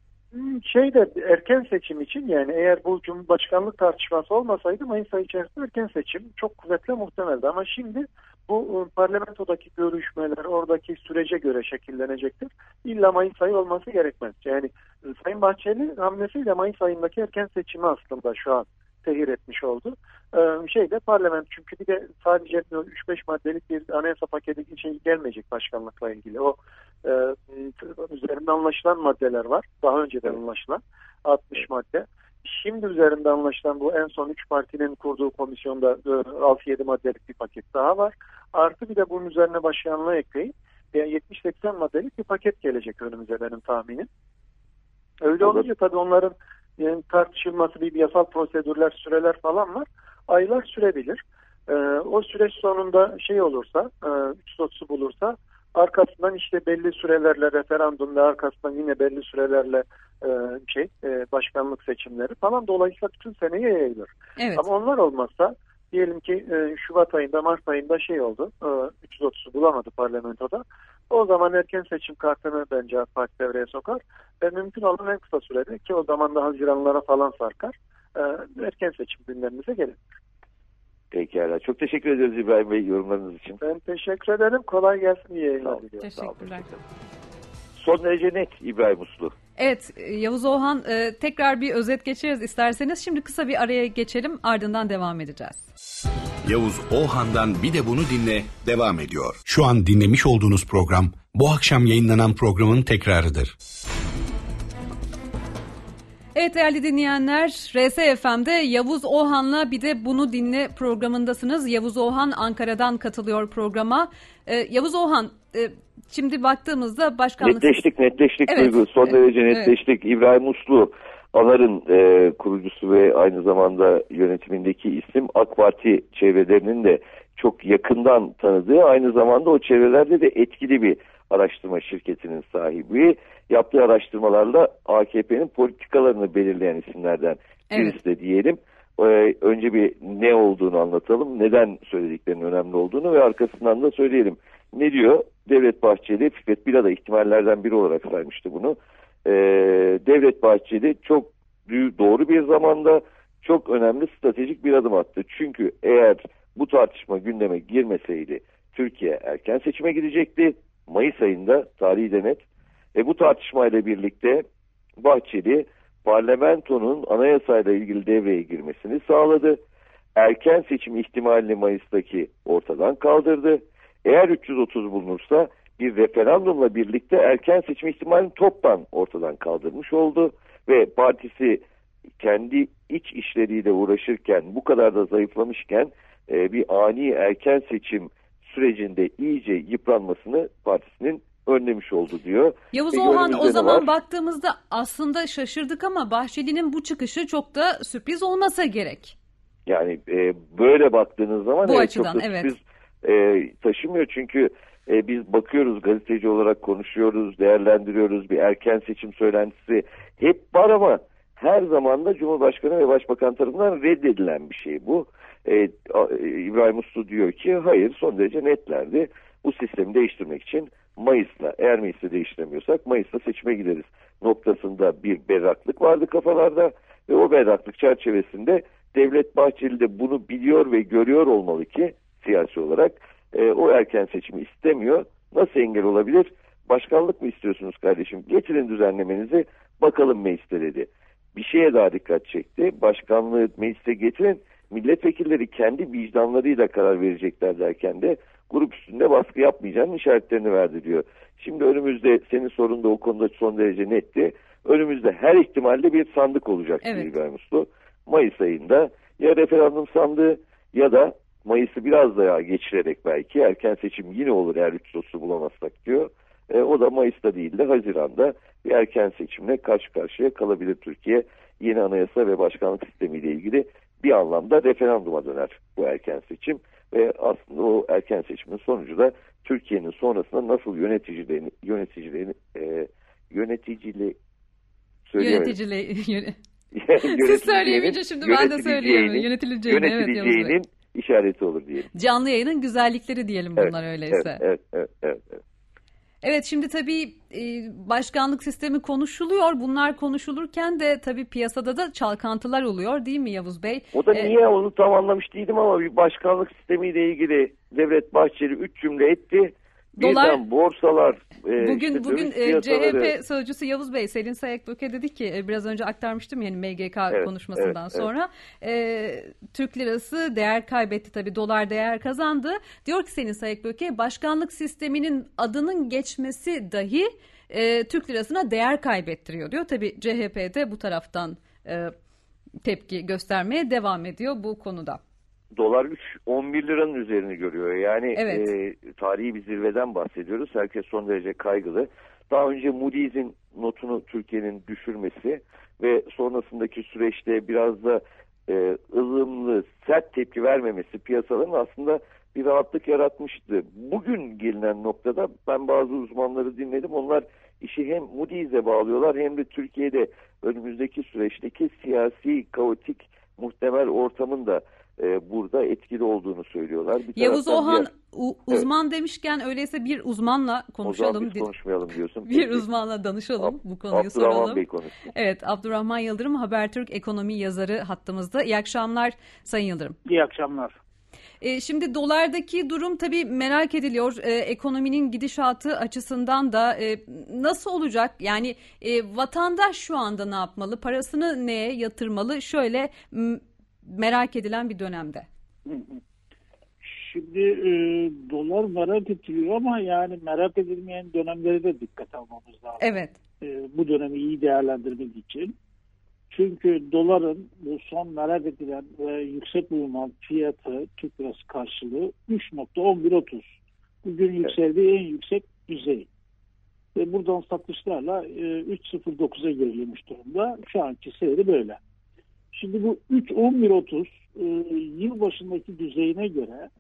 Erken seçim için, yani eğer bu Cumhurbaşkanlık tartışması olmasaydı Mayıs ayı içerisinde erken seçim çok kuvvetli muhtemeldi. Ama şimdi bu parlamentodaki görüşmeler oradaki sürece göre şekillenecektir. İlla Mayıs ayı olması gerekmez. Yani Sayın Bahçeli hamlesiyle Mayıs ayındaki erken seçimi aslında şu an tehir etmiş oldu. Parlamento, çünkü bir de sadece 3-5 maddelik bir anayasa paketi için gelmeyecek başkanlıkla ilgili. O üzerinde anlaşılan maddeler var. Daha önceden anlaşılan 60 madde. Şimdi üzerinde anlaşılan bu en son 3 partinin kurduğu komisyonda 6-7 maddelik bir paket daha var. Artı bir de bunun üzerine başkanlığı ekleyin. 70-80 maddelik bir paket gelecek önümüze benim tahminim. Öyle olunca tabii onların tartışılması, bir yasal prosedürler, süreler falan var. Aylar sürebilir. O süreç sonunda olursa, 330'u bulursa arkasından işte belli sürelerle referandum ve arkasından yine belli sürelerle başkanlık seçimleri falan, dolayısıyla bütün seneye yayılır. Evet. Ama onlar olmazsa diyelim ki Şubat ayında, Mart ayında oldu. 330'u bulamadı parlamentoda. O zaman erken seçim kartını bence AK Parti devreye sokar ve mümkün olan en kısa sürede, ki o zaman da Haziranlara falan sarkar, erken seçim gündemimize gelir. Pekala. Çok teşekkür ederiz İbrahim Bey yorumlarınız için. Ben teşekkür ederim. Kolay gelsin. İyi yayınlar diliyorum. Teşekkürler. Son derece net İbrahim Uslu. Evet Yavuz Oğhan, tekrar bir özet geçeriz isterseniz. Şimdi kısa bir araya geçelim, ardından devam edeceğiz. Yavuz Oğhan'dan Bir de Bunu Dinle devam ediyor. Şu an dinlemiş olduğunuz program bu akşam yayınlanan programın tekrarıdır. Evet değerli dinleyenler, RSFM'de Yavuz Oğhan'la Bir de Bunu Dinle programındasınız. Yavuz Oğhan Ankara'dan katılıyor programa. Yavuz Oğhan, şimdi baktığımızda başkanlık... Netleştik evet. Duygu. Son derece netleştik. Evet. İbrahim Uslu, ANAR'ın kurucusu ve aynı zamanda yönetimindeki isim, AK Parti çevrelerinin de çok yakından tanıdığı, aynı zamanda o çevrelerde de etkili bir araştırma şirketinin sahibi. Yaptığı araştırmalarla AKP'nin politikalarını belirleyen isimlerden birisi de diyelim. Önce bir ne olduğunu anlatalım, neden söylediklerinin önemli olduğunu ve arkasından da söyleyelim. Ne diyor? Devlet Bahçeli, Fikret Bilada ihtimallerden biri olarak saymıştı bunu. Devlet Bahçeli çok doğru bir zamanda çok önemli stratejik bir adım attı. Çünkü eğer bu tartışma gündeme girmeseydi Türkiye erken seçime gidecekti. Mayıs ayında, tarihi de net. Bu tartışmayla birlikte Bahçeli parlamentonun anayasayla ilgili devreye girmesini sağladı. Erken seçim ihtimalini Mayıs'taki ortadan kaldırdı. Eğer 330 bulunursa bir referandumla birlikte erken seçim ihtimalini toptan ortadan kaldırmış oldu. Ve partisi kendi iç işleriyle uğraşırken, bu kadar da zayıflamışken bir ani erken seçim sürecinde iyice yıpranmasını partisinin önlemiş oldu diyor. Yavuz Oğhan, o zaman baktığımızda aslında şaşırdık ama Bahçeli'nin bu çıkışı çok da sürpriz olmasa gerek. Yani böyle baktığınız zaman bu açıdan, çok da sürpriz taşımıyor. Çünkü biz bakıyoruz, gazeteci olarak konuşuyoruz, değerlendiriyoruz. Bir erken seçim söylentisi hep var ama her zaman da Cumhurbaşkanı ve Başbakan tarafından reddedilen bir şey bu. İbrahim Uslu diyor ki hayır, son derece netlerdi. Bu sistemi değiştirmek için Mayıs'la, eğer Mayıs'ta değiştiremiyorsak Mayıs'ta seçime gideriz noktasında bir berraklık vardı kafalarda ve o berraklık çerçevesinde Devlet Bahçeli de bunu biliyor ve görüyor olmalı ki siyasi olarak o erken seçimi istemiyor. Nasıl engel olabilir? Başkanlık mı istiyorsunuz kardeşim? Getirin düzenlemenizi, bakalım mecliste dedi. Bir şeye daha dikkat çekti. Başkanlığı meclise getirin, milletvekilleri kendi vicdanlarıyla karar verecekler derken de grup üstünde baskı yapmayacağının işaretlerini verdi diyor. Şimdi önümüzde, senin sorun da o konuda son derece netti. Önümüzde her ihtimalle bir sandık olacak diyor İbrahim Uslu. Mayıs ayında ya referandum sandığı ya da Mayıs'ı biraz daha geçirerek belki erken seçim yine olur eğer 330'u bulamazsak diyor. O da Mayıs'ta değil de Haziran'da bir erken seçimle karşı karşıya kalabilir Türkiye. Yeni anayasa ve başkanlık sistemiyle ilgili bir anlamda referanduma döner bu erken seçim. Ve aslında o erken seçimin sonucu da Türkiye'nin sonrasında nasıl Siz söyleyemeyince şimdi ben de söyleyemiyorum. Yönetileceğinin işareti olur diyelim. Canlı yayının güzellikleri diyelim bunlar öyleyse. Evet. Evet, şimdi tabii başkanlık sistemi konuşuluyor. Bunlar konuşulurken de tabii piyasada da çalkantılar oluyor değil mi Yavuz Bey? O da niye onu tam anlamış değilim ama bir başkanlık sistemiyle ilgili Devlet Bahçeli 3 cümle etti. Birden borsalar, bugün CHP sözcüsü Yavuz Bey, Selin Sayıkböke dedi ki, biraz önce aktarmıştım yani MGK konuşmasından sonra Türk lirası değer kaybetti, tabii dolar değer kazandı. Diyor ki Selin Sayıkböke, başkanlık sisteminin adının geçmesi dahi Türk lirasına değer kaybettiriyor diyor. Tabii CHP de bu taraftan tepki göstermeye devam ediyor bu konuda. Dolar 11 liranın üzerini görüyor. Yani tarihi bir zirveden bahsediyoruz. Herkes son derece kaygılı. Daha önce Moody's'in notunu Türkiye'nin düşürmesi ve sonrasındaki süreçte biraz da ılımlı, sert tepki vermemesi piyasaların aslında bir rahatlık yaratmıştı. Bugün gelinen noktada ben bazı uzmanları dinledim. Onlar işi hem Moody's'e bağlıyorlar hem de Türkiye'de önümüzdeki süreçteki siyasi, kaotik muhtemel ortamın da burada etkili olduğunu söylüyorlar. Yavuz Oğhan uzman demişken öyleyse bir uzmanla konuşalım. O zaman biz konuşmayalım diyorsun. Bir uzmanla danışalım, bu konuyu soralım. Abdurrahman Bey konuşsun. Evet, Abdurrahman Yıldırım, Habertürk ekonomi yazarı hattımızda. İyi akşamlar Sayın Yıldırım. İyi akşamlar. Şimdi dolardaki durum tabii merak ediliyor. Ekonominin gidişatı açısından da nasıl olacak? Yani vatandaş şu anda ne yapmalı? Parasını neye yatırmalı? Şöyle merak edilen bir dönemde. Şimdi dolar merak ediliyor ama yani merak edilmeyen dönemleri de dikkat almamız lazım. Evet. Bu dönemi iyi değerlendirmek için. Çünkü doların bu son merak edilen ve yüksek bulunan fiyatı, Türk lirası karşılığı 3.1130. Bugün yükseldiği en yüksek düzey. Ve buradan satışlarla 3.09'a gerilemiş durumda. Şu anki seyri böyle. Şimdi bu 3.1130 yıl başındaki düzeyine göre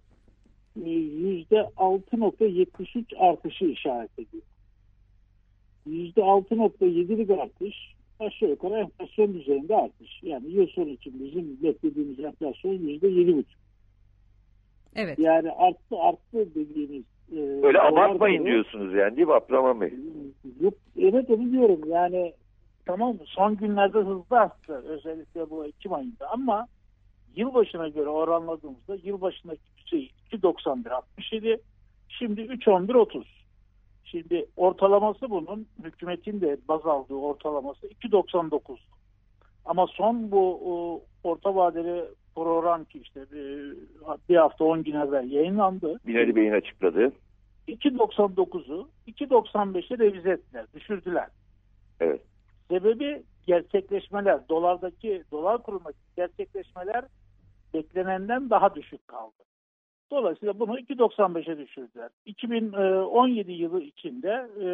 %6.73 artışı işaret ediyor. %6.7'lik artış aşağı yukarı enflasyon düzeyinde artış. Yani yıl sonu için bizim beklediğimiz enflasyon %7.5. Evet. Yani arttı dediğimiz. Öyle abartmayın diyorsunuz yani değil mi Abdurrahman Bey? Yok, evet onu diyorum yani. Tamam, son günlerde hızlı arttı özellikle bu Ekim ayında ama yılbaşına göre oranladığımızda yılbaşındaki düzey 2.91.67, şimdi 3.11.30. Şimdi ortalaması bunun, hükümetin de baz aldığı ortalaması 2.99. Ama son bu orta vadeli program ki işte bir hafta 10 gün evvel yayınlandı. Binali Bey'in açıkladığı. 2.99'u 2.95'e revize ettiler, düşürdüler. Evet. Sebebi gerçekleşmeler, dolar kurundaki gerçekleşmeler beklenenden daha düşük kaldı. Dolayısıyla bunu 2.95'e düşürdüler. 2017 yılı içinde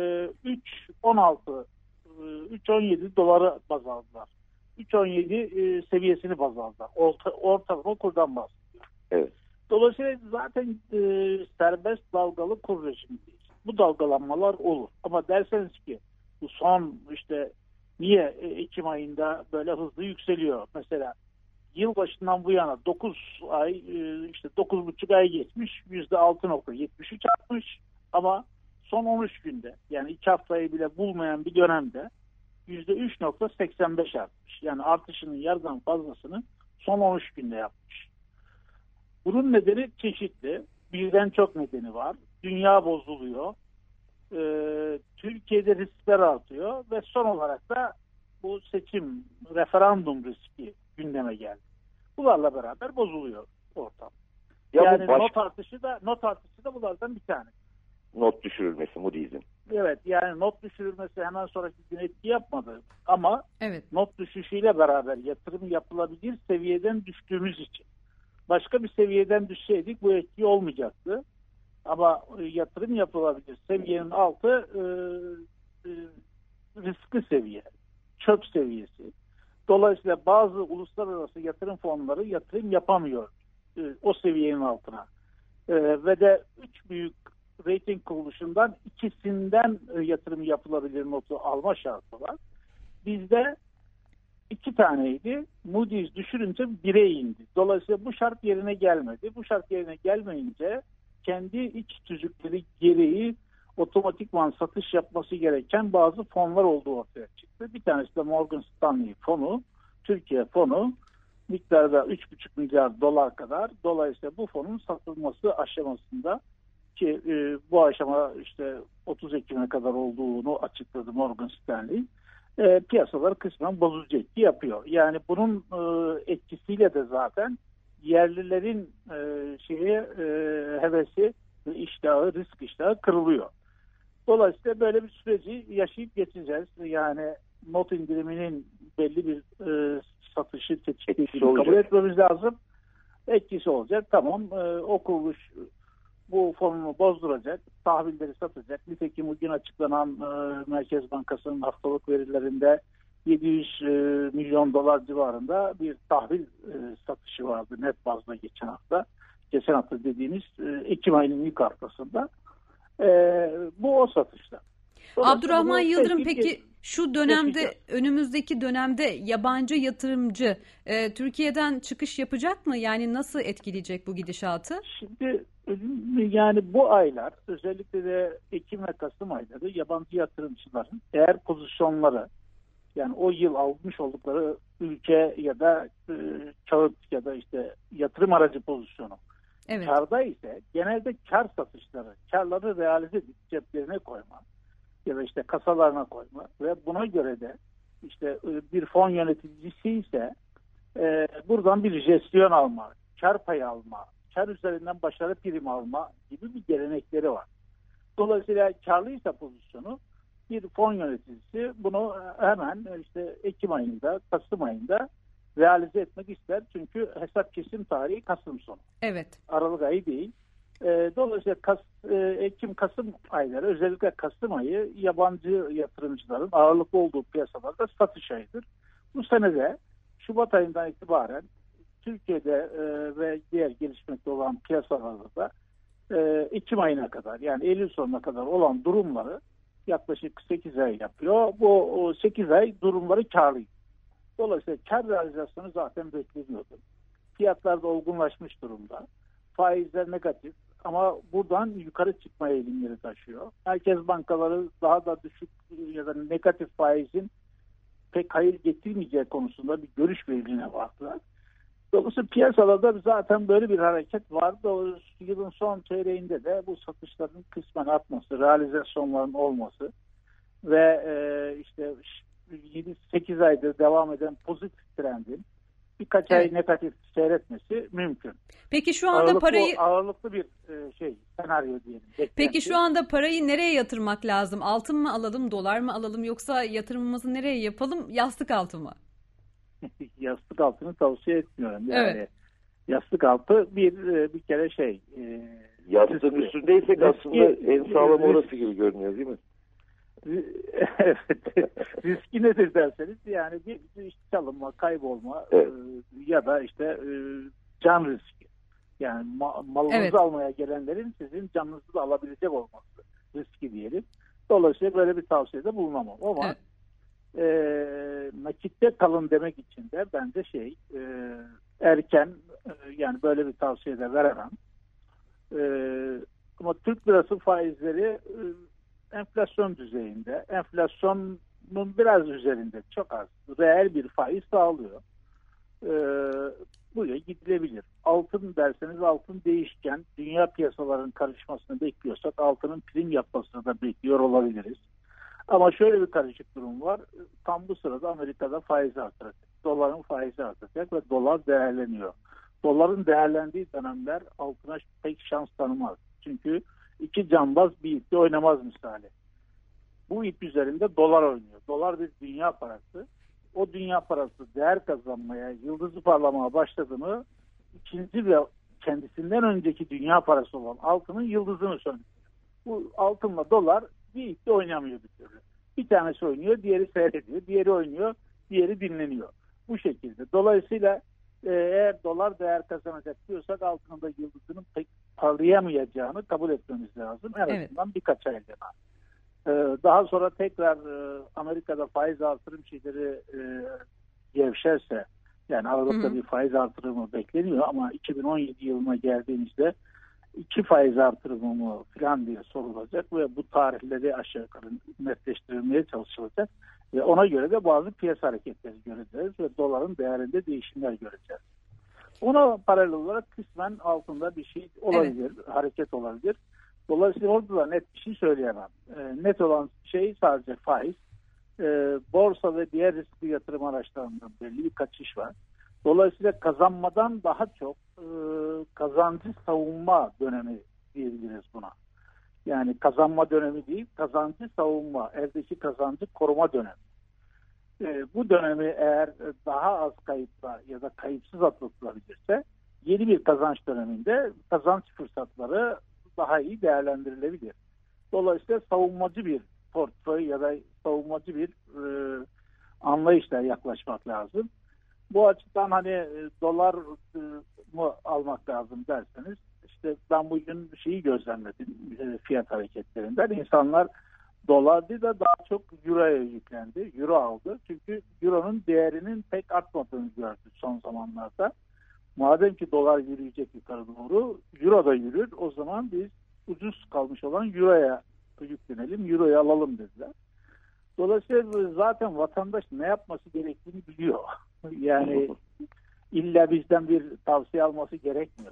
3.17 doları baz aldılar. 3.17 seviyesini baz aldılar. Ortalama kurdan bahsediyor. Evet. Dolayısıyla zaten serbest dalgalı kur rejimindeyiz. Bu dalgalanmalar olur. Ama derseniz ki bu son niye Ekim ayında böyle hızlı yükseliyor? Mesela yılbaşından bu yana 9 ay 9,5 ay geçmiş, %6.73 artmış ama son 13 günde, yani 2 haftayı bile bulmayan bir dönemde %3.85 artmış. Yani artışının yarıdan fazlasını son 13 günde yapmış. Bunun nedeni çeşitli. Birden çok nedeni var. Dünya bozuluyor. Türkiye'de riskler artıyor ve son olarak da bu seçim, referandum riski gündeme geldi. Bunlarla beraber bozuluyor ortam. Yani not artışı da bunlardan bir tane. Not düşürülmesi, Moody's'in. Evet, yani not düşürülmesi hemen sonraki gün etki yapmadı. Ama evet, not düşüşüyle beraber yatırım yapılabilir seviyeden düştüğümüz için. Başka bir seviyeden düşseydik bu etki olmayacaktı. Ama yatırım yapılabilir seviyenin altı riskli seviye, çöp seviyesi. Dolayısıyla bazı uluslararası yatırım fonları yatırım yapamıyor o seviyenin altına. Ve de 3 büyük rating kuruluşundan ikisinden yatırım yapılabilir notu alma şartı var. Bizde 2 taneydi. Moody's düşürünce 1'e indi. Dolayısıyla bu şart yerine gelmedi. Bu şart yerine gelmeyince kendi iç tüzükleri gereği otomatikman satış yapması gereken bazı fonlar olduğu ortaya çıktı. Bir tanesi de Morgan Stanley fonu, Türkiye fonu, miktarda 3,5 milyar dolar kadar. Dolayısıyla bu fonun satılması aşamasında ki bu aşama 30 Ekim'e kadar olduğunu açıkladı Morgan Stanley. Piyasaları kısmen bozucu etki yapıyor. Yani bunun etkisiyle de zaten yerlilerin hevesi ve iştahı, risk iştahı kırılıyor. Dolayısıyla böyle bir süreci yaşayıp geçeceğiz. Yani not indiriminin belli bir satışı tetikleyici kabul etmemiz lazım. Etkisi olacak. Tamam, o kuruluş bu fonunu bozduracak, tahvilleri satacak. Nitekim bugün açıklanan Merkez Bankası'nın haftalık verilerinde 700 milyon dolar civarında bir tahvil satışı vardı net bazda geçen hafta. Geçen hafta dediğimiz Ekim ayının ilk haftasında. Bu o satışlar. Abdurrahman Yıldırım, peki şu dönemde, önümüzdeki dönemde yabancı yatırımcı Türkiye'den çıkış yapacak mı? Yani nasıl etkileyecek bu gidişatı? Şimdi yani bu aylar, özellikle de Ekim ve Kasım ayları yabancı yatırımcıların eğer pozisyonları, yani o yıl almış oldukları ülke ya da kağıt ya da yatırım aracı pozisyonu kârda ise genelde kar satışları, karları realize edip ceplerine koyma ya da kasalarına koyma ve buna göre de bir fon yöneticisi ise buradan bir jestyon alma, kar payı alma, kar üzerinden başarı primi alma gibi bir gelenekleri var. Dolayısıyla karlıysa pozisyonu bir fon yöneticisi bunu hemen Ekim ayında, Kasım ayında realize etmek ister. Çünkü hesap kesim tarihi Kasım sonu. Evet. Aralık ayı değil. Dolayısıyla Ekim-Kasım ayları, özellikle Kasım ayı yabancı yatırımcıların ağırlıklı olduğu piyasalarda satış ayıdır. Bu sene de Şubat ayından itibaren Türkiye'de ve diğer gelişmekte olan piyasalarda da Ekim ayına kadar, yani Eylül sonuna kadar olan durumları yaklaşık 8 ay yapıyor. Bu 8 ay durumları kârlıydı. Dolayısıyla kar realizasyonu zaten bekleniyordu. Fiyatlar da olgunlaşmış durumda. Faizler negatif ama buradan yukarı çıkma eğilimleri taşıyor. Merkez bankaları daha da düşük ya da negatif faizin pek hayır getirmeyeceği konusunda bir görüş birliğine vardılar. Dolayısıyla piyasalarda zaten böyle bir hareket vardı. Yılın son çeyreğinde de bu satışların kısmen artması, realizasyonların olması ve 7-8 aydır devam eden pozitif trendin birkaç ay negatif seyretmesi mümkün. Peki şu anda ağırlıklı bir senaryo diyelim. Peki şu anda parayı nereye yatırmak lazım? Altın mı alalım, dolar mı alalım, yoksa yatırımımızı nereye yapalım? Yastık altı mı? Yastık altını tavsiye etmiyorum. Yani Yastık altı bir kere yastığın üstündeysek aslında en sağlam orası gibi görünüyor değil mi? Evet. Riski nedir derseniz yani bir çalınma, kaybolma ya da can riski. Yani malınızı almaya gelenlerin sizin canınızı da alabilecek olması riski diyelim. Dolayısıyla böyle bir tavsiyede bulunamam. Ama nakitte kalın demek için de bence erken yani böyle bir tavsiyede veremem. Ama Türk lirası faizleri enflasyon düzeyinde, enflasyonun biraz üzerinde, çok az, reel bir faiz sağlıyor. Buraya gidilebilir. Altın derseniz altın değişken, dünya piyasaların karışmasını bekliyorsak altının prim yapmasını da bekliyor olabiliriz. Ama şöyle bir karışık durum var. Tam bu sırada Amerika'da faiz artacak. Doların faizi artacak ve dolar değerleniyor. Doların değerlendiği dönemler altına pek şans tanımaz. Çünkü iki cambaz bir ipte oynamaz misali. Bu ip üzerinde dolar oynuyor. Dolar bir dünya parası. O dünya parası değer kazanmaya, yıldızı parlamaya başladı mı ikinci ve kendisinden önceki dünya parası olan altının yıldızını söndürüyor. Bu altınla dolar bir ipte oynamıyor bir türlü. Bir tanesi oynuyor, diğeri seyrediyor. Diğeri oynuyor, diğeri dinleniyor. Bu şekilde. Dolayısıyla eğer dolar değer kazanacak diyorsak altının da yıldızının pek parlayamayacağını kabul etmemiz lazım. En azından birkaç aylığına. Daha sonra tekrar Amerika'da faiz artırım şeyleri gevşerse, yani Aralık'ta bir faiz artırımı bekleniyor ama 2017 yılına geldiğimizde 2 faiz artırımı mı falan diye sorulacak ve bu tarihleri aşağı yukarı netleştirilmeye çalışılacak ve ona göre de bazı piyasa hareketleri göreceğiz ve doların değerinde değişimler göreceğiz. Ona paralel olarak kısmen altında bir şey olabilir, hareket olabilir. Dolayısıyla orada da net bir şey söyleyemem. Net olan şey sadece faiz. Borsa ve diğer riskli yatırım araçlarında belli bir kaçış var. Dolayısıyla kazanmadan daha çok kazancı savunma dönemi diyebiliriz buna. Yani kazanma dönemi değil, kazancı savunma, eldeki kazancı koruma dönemi. Bu dönemi eğer daha az kayıpla ya da kayıpsız atlatılabilirse yeni bir kazanç döneminde kazanç fırsatları daha iyi değerlendirilebilir. Dolayısıyla savunmacı bir portföy ya da savunmacı bir anlayışla yaklaşmak lazım. Bu açıdan dolar mı almak lazım derseniz ben bugün şeyi gözlemledim fiyat hareketlerinden. İnsanlar dolar değil de daha çok euroya yüklendi. Euro aldı. Çünkü euronun değerinin pek artmadığını gördük son zamanlarda. Madem ki dolar yürüyecek yukarı doğru, euro da yürür. O zaman biz ucuz kalmış olan euroya yüklenelim, euroyu alalım dediler. Dolayısıyla zaten vatandaş ne yapması gerektiğini biliyor. Yani illa bizden bir tavsiye alması gerekmiyor.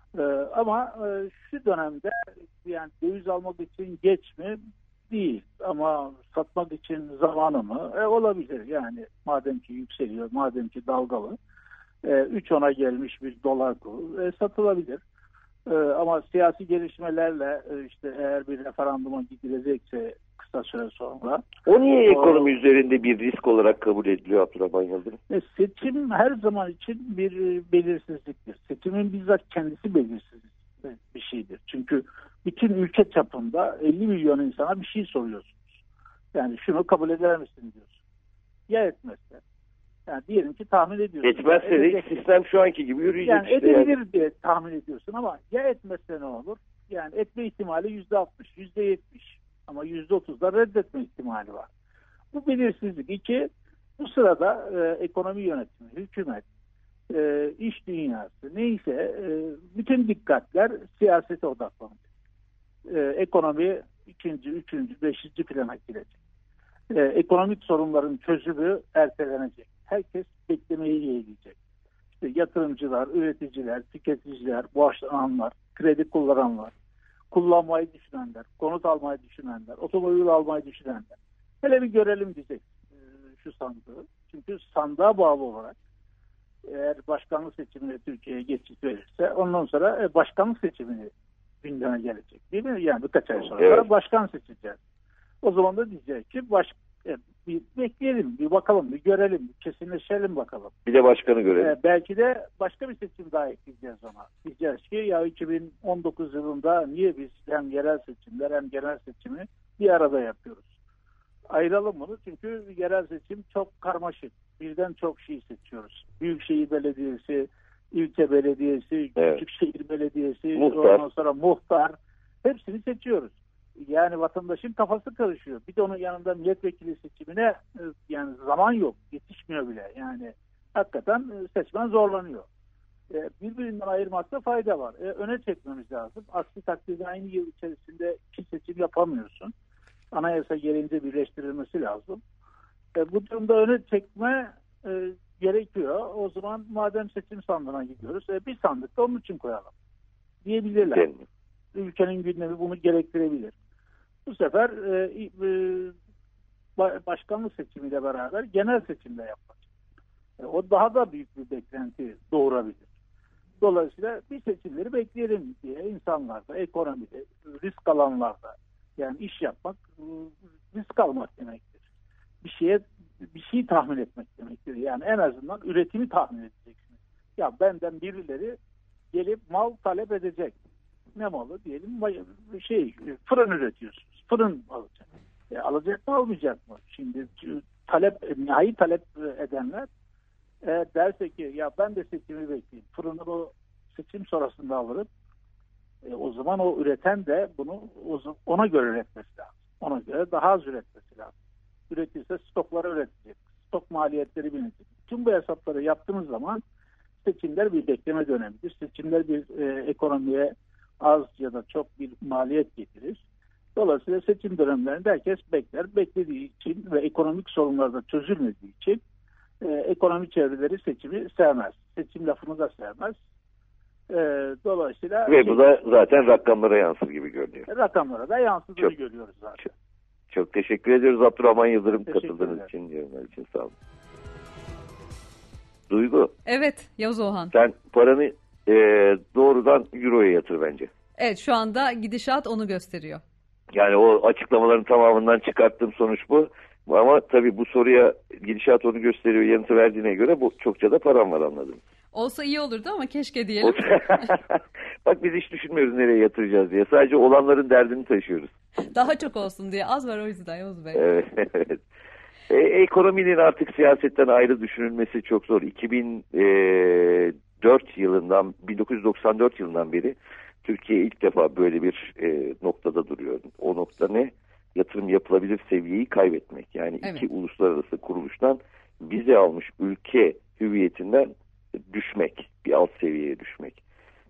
Ama şu dönemde yani döviz almak için geç mi? Değil. Ama satmak için zamanı mı? Olabilir. Yani madem ki yükseliyor, madem ki dalgalı. 3.10'a gelmiş bir dolar kuru satılabilir. Ama siyasi gelişmelerle eğer bir referanduma gidilecekse kısa süre sonra. O niye ekonomi üzerinde bir risk olarak kabul ediliyor Abdurrahman Yıldırım? Seçim her zaman için bir belirsizliktir. Seçimin bizzat kendisi belirsiz bir şeydir. Çünkü bütün ülke çapında 50 milyon insana bir şey soruyorsunuz. Yani şunu kabul eder misin diyorsun. Ya etmezse. Yani diyelim ki tahmin ediyorsun. Etmezse de sistem şu anki gibi yürüyecek yani edebilir diye tahmin ediyorsun ama ya etmezse ne olur? Yani etme ihtimali %60, %70 ama %30'da reddetme ihtimali var. Bu belirsizlik. 2, bu sırada ekonomi yönetimi, hükümet, iş dünyası neyse bütün dikkatler siyasete odaklanacak. Ekonomi 2., 3., 5. plana girecek. Ekonomik sorunların çözümü ertelenecek. Herkes beklemeyi yeğleyecek. Yatırımcılar, üreticiler, tüketiciler, borçlananlar, kredi kullananlar, kullanmayı düşünenler, konut almayı düşünenler, otomobil almayı düşünenler. Hele bir görelim diyecek şu sandığı. Çünkü sandığa bağlı olarak eğer başkanlık seçimine Türkiye'ye geçiş verirse ondan sonra başkanlık seçimini gündeme gelecek. Değil mi? Yani birkaç ay sonra başkan seçeceğiz. O zaman da diyecek ki Bir bekleyelim, bir bakalım, bir görelim, bir kesinleşelim bakalım. Bir de başkanı görelim. Belki de başka bir seçim daha ekleyeceğiz ona. Diyeceğiz ki ya 2019 yılında niye biz hem yerel seçimler hem genel seçimi bir arada yapıyoruz? Ayıralım bunu çünkü yerel seçim çok karmaşık. Birden çok şey seçiyoruz. Büyükşehir Belediyesi, ilçe belediyesi, küçükşehir belediyesi, ondan sonra muhtar. Hepsini seçiyoruz. Yani vatandaşın kafası karışıyor. Bir de onun yanında milletvekili seçimine yani zaman yok. Yetişmiyor bile. Yani hakikaten seçmen zorlanıyor. Birbirinden ayırmakta fayda var. Öne çekmemiz lazım. Aksi takdirde aynı yıl içerisinde 2 seçim yapamıyorsun. Anayasa gelince birleştirilmesi lazım. Bu durumda öne çekme gerekiyor. O zaman madem seçim sandığına gidiyoruz, bir sandık da onun için koyalım diyebilirler. Ülkenin gündemi bunu gerektirebilir. Bu sefer başkanlık seçimiyle beraber genel seçimde yapmak. O daha da büyük bir beklenti doğurabilir. Dolayısıyla bir seçimleri bekleyelim diye insanlarda, ekonomide, risk alanlarda yani iş yapmak risk almak demektir. Bir şey tahmin etmek demektir. Yani en azından üretimi tahmin edeceksiniz. Ya benden birileri gelip mal talep edecek. Ne malı diyelim fırın üretiyorsunuz. Fırın alacak. Alacak mı almayacak mı? Şimdi nihai talep edenler derse ki ya ben de seçimi bekleyeyim. Fırını o seçim sonrasında alırım. O zaman o üreten de bunu ona göre üretmesi lazım. Ona göre daha az üretmesi lazım. Üretirse stokları üretecek. Stok maliyetleri bilinecek. Tüm bu hesapları yaptığımız zaman seçimler bir bekleme dönemidir. Seçimler bir ekonomiye az ya da çok bir maliyet getirir. Dolayısıyla seçim dönemlerinde herkes bekler. Beklediği için ve ekonomik sorunlar da çözülmediği için ekonomi çevreleri seçimi sevmez. Seçim lafını da sevmez. Dolayısıyla ve bu da zaten rakamlara yansır gibi görünüyor. Rakamlara da yansıdığını görüyoruz zaten. Çok teşekkür ediyoruz Abdurrahman Yıldırım katıldığınız için, yorumlar için sağ olun. Duygu. Evet Yavuz Oğhan. Sen paranı doğrudan Euro'ya yatır bence. Evet şu anda gidişat onu gösteriyor. Yani o açıklamaların tamamından çıkarttığım sonuç bu. Ama tabii bu soruya gidişat onu gösteriyor yanıtı verdiğine göre bu çokça da param var anladım. Olsa iyi olurdu ama keşke diyelim. Bak biz hiç düşünmüyoruz nereye yatıracağız diye. Sadece olanların derdini taşıyoruz. Daha çok olsun diye. Az var o yüzden Yavuz Bey. Evet. Ekonominin artık siyasetten ayrı düşünülmesi çok zor. 1994 yılından beri Türkiye ilk defa böyle bir noktada duruyor. O nokta ne? Yatırım yapılabilir seviyeyi kaybetmek. Yani iki uluslararası kuruluştan vize almış ülke hüviyetinden düşmek, bir alt seviyeye düşmek.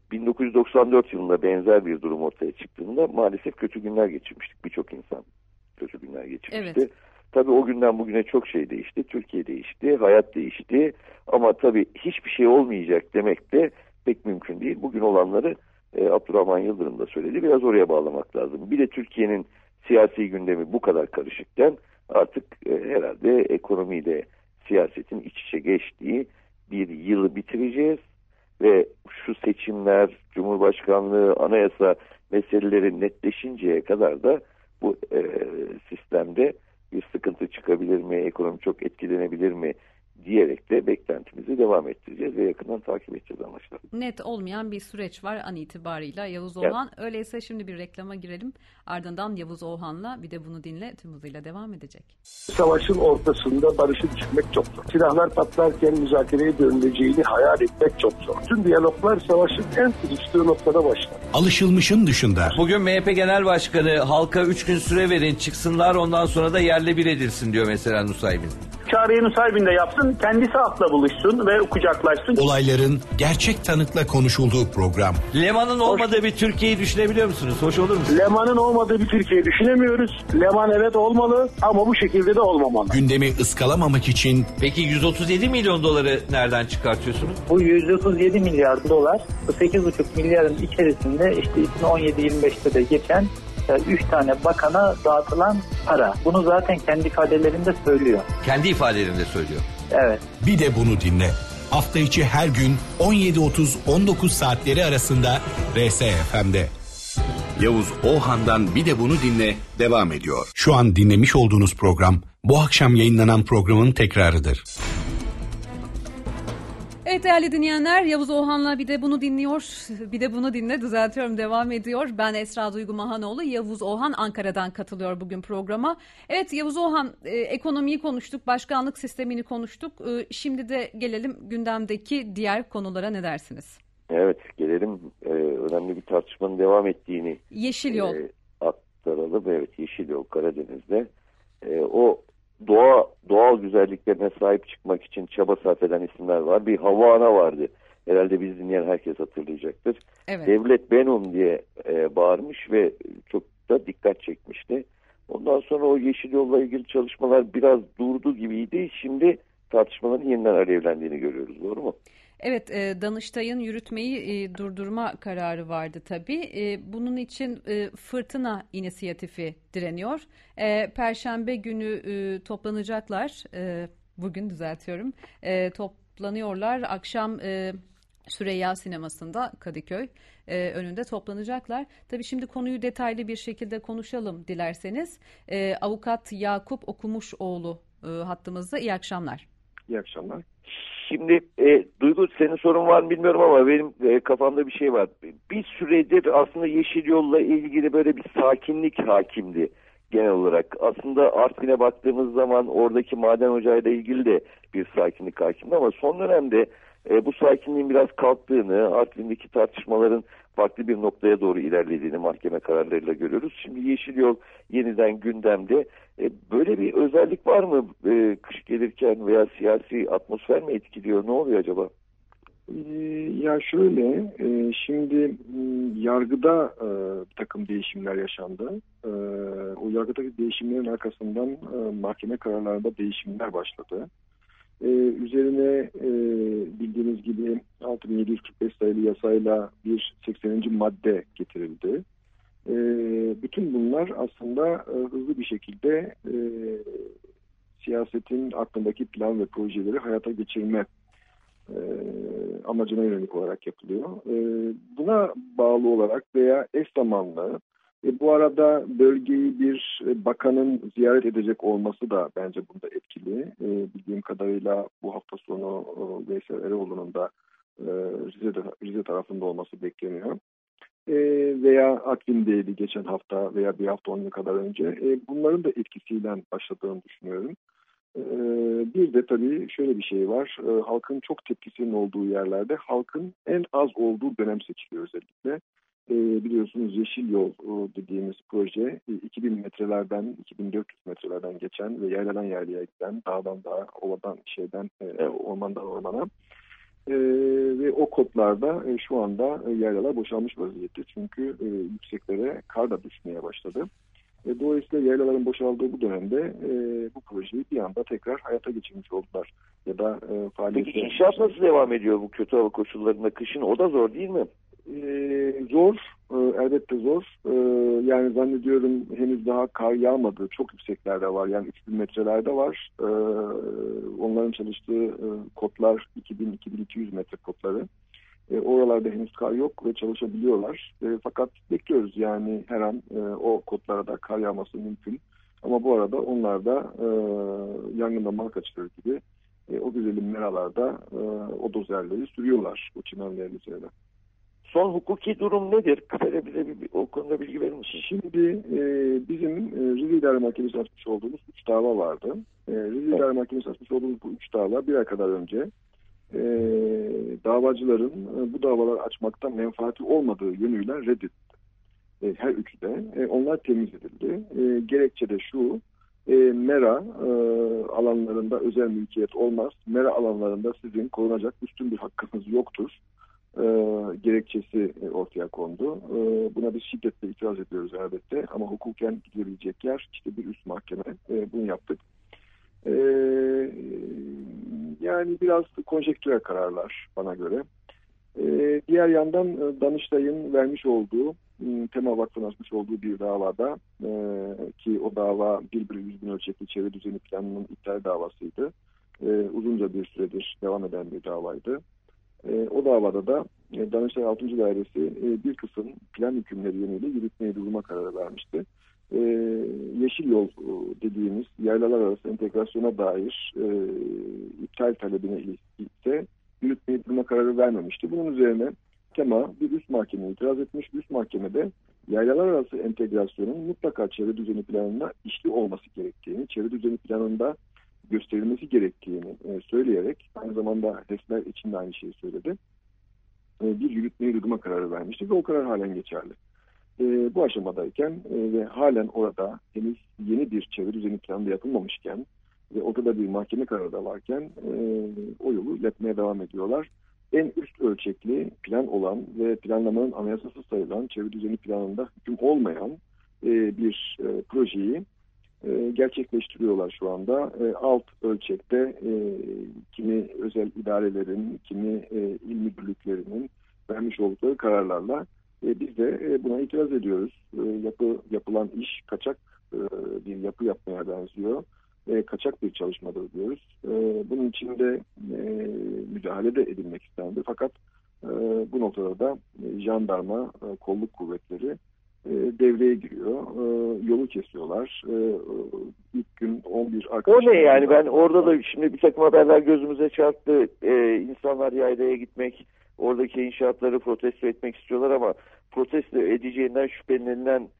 1994 yılında benzer bir durum ortaya çıktığında maalesef kötü günler geçirmiştik. Birçok insan kötü günler geçirmişti. Evet. Tabii o günden bugüne çok şey değişti. Türkiye değişti, hayat değişti. Ama tabii hiçbir şey olmayacak demek de pek mümkün değil. Bugün olanları Abdurrahman Yıldırım da söyledi. Biraz oraya bağlamak lazım. Bir de Türkiye'nin siyasi gündemi bu kadar karışıkken artık herhalde ekonomiyle siyasetin iç içe geçtiği bir yılı bitireceğiz ve şu seçimler, Cumhurbaşkanlığı, anayasa meseleleri netleşinceye kadar da bu sistemde bir sıkıntı çıkabilir mi, ekonomi çok etkilenebilir mi diyerek de beklentimizi devam ettireceğiz ve yakından takip edeceğiz amaçlar. Net olmayan bir süreç var an itibarıyla Yavuz Oğhan. Evet. Öyleyse şimdi bir reklama girelim. Ardından Yavuz Oğhan'la bir de bunu dinle tüm hızıyla devam edecek. Savaşın ortasında barışı düşürmek çok zor. Silahlar patlarken müzakereye dönüleceğini hayal etmek çok zor. Tüm diyaloglar savaşın en kızıştığı noktada başlar. Alışılmışın dışında. Bugün MHP Genel Başkanı halka 3 gün süre verin çıksınlar ondan sonra da yerle bir edilsin diyor mesela Nusaybin. Çağrı'yı Nusaybin'de yapsın, kendisi halkla buluşsun ve kucaklaşsın. Olayların gerçek tanıkla konuşulduğu program. Leman'ın olmadığı bir Türkiye'yi düşünebiliyor musunuz? Hoş olur mu? Leman'ın olmadığı bir Türkiye düşünemiyoruz. Leman evet olmalı ama bu şekilde de olmamalı. Gündemi ıskalamamak için... Peki 137 milyon doları nereden çıkartıyorsunuz? Bu 137 milyar dolar, bu 8,5 milyarın içerisinde işte 2017-25'te de geçen 3 tane bakana dağıtılan para. Bunu zaten kendi ifadelerinde söylüyor. Kendi ifadelerinde söylüyor. Evet. Bir de bunu dinle. Hafta içi her gün 17.30-19 saatleri arasında RSFM'de. Yavuz Oğhan'dan bir de bunu dinle devam ediyor. Şu an dinlemiş olduğunuz program bu akşam yayınlanan programın tekrarıdır. Evet değerli dinleyenler, Yavuz Oğhan'la bir de bunu dinliyor, bir de bunu dinle devam ediyor. Ben Esra Duygu Mahanoğlu, Yavuz Oğhan Ankara'dan katılıyor bugün programa. Evet Yavuz Oğhan, ekonomiyi konuştuk, başkanlık sistemini konuştuk. Şimdi de gelelim gündemdeki diğer konulara, ne dersiniz? Evet gelelim, önemli bir tartışmanın devam ettiğini Yeşil Yol aktaralım. Evet, Yeşil Yol Karadeniz'de o doğal güzelliklerine sahip çıkmak için çaba sarf eden isimler var. Bir Havva Ana vardı. Herhalde biz dinleyen herkes hatırlayacaktır. Evet. Devlet benim diye bağırmış ve çok da dikkat çekmişti. Ondan sonra o Yeşil Yol'la ilgili çalışmalar biraz durdu gibiydi. Şimdi tartışmaların yeniden alevlendiğini görüyoruz. Doğru mu? Evet, Danıştay'ın yürütmeyi durdurma kararı vardı tabii. Bunun için Fırtına inisiyatifi direniyor. Perşembe günü toplanacaklar. Bugün düzeltiyorum. Toplanıyorlar. Akşam Süreyya Sineması'nda Kadıköy önünde toplanacaklar. Tabii şimdi konuyu detaylı bir şekilde konuşalım dilerseniz. Avukat Yakup Okumuşoğlu hattımızda. İyi akşamlar. İyi akşamlar. Şimdi Duygu, senin sorun var mı bilmiyorum ama benim kafamda bir şey var. Bir süredir aslında Yeşil Yol'la ilgili böyle bir sakinlik hakimdi genel olarak. Aslında Artvin'e baktığımız zaman oradaki maden ocağıyla ilgili de bir sakinlik hakimdi ama son dönemde bu sakinliğin biraz kalktığını, Artvin'deki tartışmaların farklı bir noktaya doğru ilerlediğini mahkeme kararlarıyla görüyoruz. Şimdi Yeşil Yol yeniden gündemde. Böyle bir özellik var mı kış gelirken veya siyasi atmosfer mi etkiliyor? Ne oluyor acaba? Ya şöyle, şimdi yargıda bir takım değişimler yaşandı. O yargıdaki değişimlerin arkasından mahkeme kararlarında değişimler başladı. Üzerine bildiğiniz gibi 6745 sayılı yasayla bir 80. madde getirildi. Bütün bunlar aslında hızlı bir şekilde siyasetin aklındaki plan ve projeleri hayata geçirme amacına yönelik olarak yapılıyor. Buna bağlı olarak veya eş zamanlı bu arada bölgeyi bir bakanın ziyaret edecek olması da bence bunda etkili. Bildiğim kadarıyla bu hafta sonu Veysel Eroğlu'nun da Rize tarafında olması bekleniyor. Veya Artvin'deydi geçen hafta veya bir hafta 10 gün kadar önce. Bunların da etkisiyle başladığını düşünüyorum. Bir de tabii şöyle bir şey var. Halkın çok tepkisinin olduğu yerlerde halkın en az olduğu dönem seçiliyor özellikle. Biliyorsunuz Yeşil Yol dediğimiz proje 2000 metrelerden, 2400 metrelerden geçen ve yayladan yaylaya giden, dağdan dağa, ovadan ormandan ormana. Ve o kodlarda şu anda yaylalar boşalmış vaziyette. Çünkü yükseklere kar da düşmeye başladı. Dolayısıyla yaylaların boşaldığı bu dönemde bu projeyi bir anda tekrar hayata geçirmiş oldular. Ya da Peki inşaat nasıl devam ediyor bu kötü hava koşullarında kışın? O da zor değil mi? Zor. Elbette zor. Yani zannediyorum henüz daha kar yağmadı. Çok yükseklerde var. Yani 3000 metrelerde var. Onların çalıştığı kodlar 2000-2200 metre kodları. Oralarda henüz kar yok ve çalışabiliyorlar. Fakat bekliyoruz yani her an o kodlara da kar yağması mümkün. Ama bu arada onlar da yangında mal kaçırır gibi o güzelim meralarda o dozerleri sürüyorlar o çimenlerin üzerine. Son hukuki durum nedir? Kısaca bize o konuda bilgi verir misin? Şimdi bizim Rize İdare Mahkemesi açmış olduğumuz 3 dava vardı. Rize İdare Mahkemesi açmış olduğumuz bu 3 dava bir ay kadar önce davacıların bu davaları açmaktan menfaati olmadığı yönüyle reddedildi. Her üçü de. Onlar temiz edildi. Gerekçe de şu, mera alanlarında özel mülkiyet olmaz. Mera alanlarında sizin korunacak üstün bir hakkınız yoktur. Gerekçesi ortaya kondu. Buna biz şiddetle itiraz ediyoruz elbette. Ama hukuken gidilebilecek yer işte bir üst mahkeme. Bunu yaptık. Yani biraz konjektürel kararlar bana göre. Diğer yandan Danıştay'ın vermiş olduğu, Tema Vakfı'nın açmış olduğu bir davada ki o dava 1/100.000 ölçekli çevre düzeni planının iptal davasıydı. Uzunca bir süredir devam eden bir davaydı. O davada da Danıştay 6. Dairesi bir kısım plan hükümleri yönüyle yürütmeye durma kararı vermişti. Yeşil Yol dediğimiz yaylalar arası entegrasyona dair iptal talebine ise yürütmeyi durma kararı vermemişti. Bunun üzerine TEMA bir üst mahkemeye itiraz etmiş. Üst mahkemede yaylalar arası entegrasyonun mutlaka çevre düzeni planına işli olması gerektiğini, çevre düzeni planında gösterilmesi gerektiğini söyleyerek, aynı zamanda HES'ler için de aynı şeyi söyledi. Bir yürütmeyi durdurma kararı vermişti ve o karar halen geçerli. Bu aşamadayken ve halen orada henüz yeni bir çevre düzeni planı yapılmamışken ve ortada bir mahkeme kararı da varken o yolu iletmeye devam ediyorlar. En üst ölçekli plan olan ve planlamanın anayasası sayılan, çevre düzeni planında hüküm olmayan bir projeyi gerçekleştiriyorlar şu anda. Alt ölçekte kimi özel idarelerin, kimi il müdürlüklerinin vermiş oldukları kararlarla biz de buna itiraz ediyoruz. Yapılan iş kaçak bir yapı yapmaya benziyor. Kaçak bir çalışmadır diyoruz. Bunun için de müdahale de edilmek istendi. Fakat bu noktada da jandarma, kolluk kuvvetleri devreye giriyor. Yolu kesiyorlar. İlk gün 11 arkadaş... O ne yani? Ben orada da şimdi bir takım haberler gözümüze çarptı. İnsanlar yaylaya gitmek, oradaki inşaatları protesto etmek istiyorlar ama protesto edeceğinden şüphelenilenler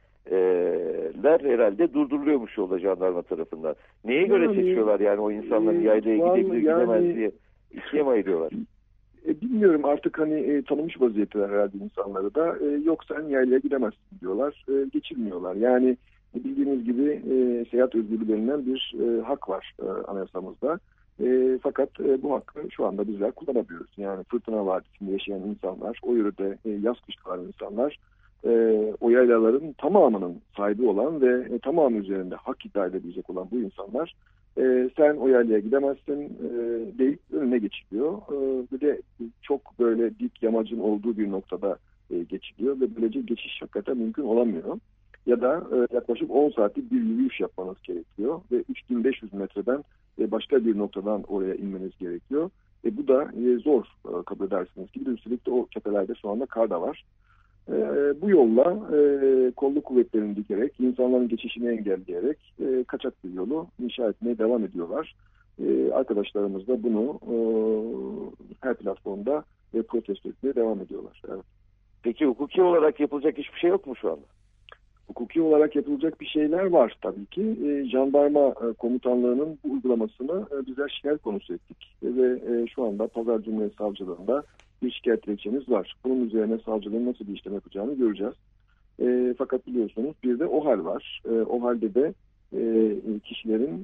herhalde durduruluyormuş yolda jandarma tarafından. Neye göre seçiyorlar yani o insanların yaylaya gidebilir gidemez diye ikiye mi ayırıyorlar? Bilmiyorum, artık hani tanımış vaziyetteler herhalde insanları da. Yok sen yaylaya gidemezsin diyorlar. Geçirmiyorlar. Yani bildiğiniz gibi seyahat özgürlüğü denilen bir hak var anayasamızda. Fakat bu hakkı şu anda bizler kullanamıyoruz. Yani Fırtına Vadisi'nde yaşayan insanlar, o yörede yaz kış kalan insanlar, o yaylaların tamamının sahibi olan ve tamamı üzerinde hak iddia edebilecek olan bu insanlar sen o yaylaya gidemezsin deyip önüne geçiliyor. Ve de çok böyle dik yamacın olduğu bir noktada geçiliyor ve böylece geçiş hakikaten mümkün olamıyor. Ya da yaklaşık 10 saatlik bir yürüyüş yapmanız gerekiyor ve 3500 metreden başka bir noktadan oraya inmeniz gerekiyor. Bu da zor kabul edersiniz ki. Üstelik de o tepelerde şu anda kar da var. Bu yolla kolluk kuvvetlerini dikerek, insanların geçişini engelleyerek kaçak bir yolu inşa etmeye devam ediyorlar. Arkadaşlarımız da bunu her platformda protesto etmeye devam ediyorlar. Evet. Peki hukuki olarak yapılacak hiçbir şey yok mu şu anda? Hukuki olarak yapılacak bir şeyler var tabii ki. Jandarma komutanlığının bu uygulamasını bizler şikayet konusu ettik. Ve şu anda Pazar Cumhuriyet Savcılığında bir şikayet dilekçemiz var. Bunun üzerine savcılığın nasıl bir işlem yapacağını göreceğiz. Fakat biliyorsunuz bir de OHAL var. OHAL'de de kişilerin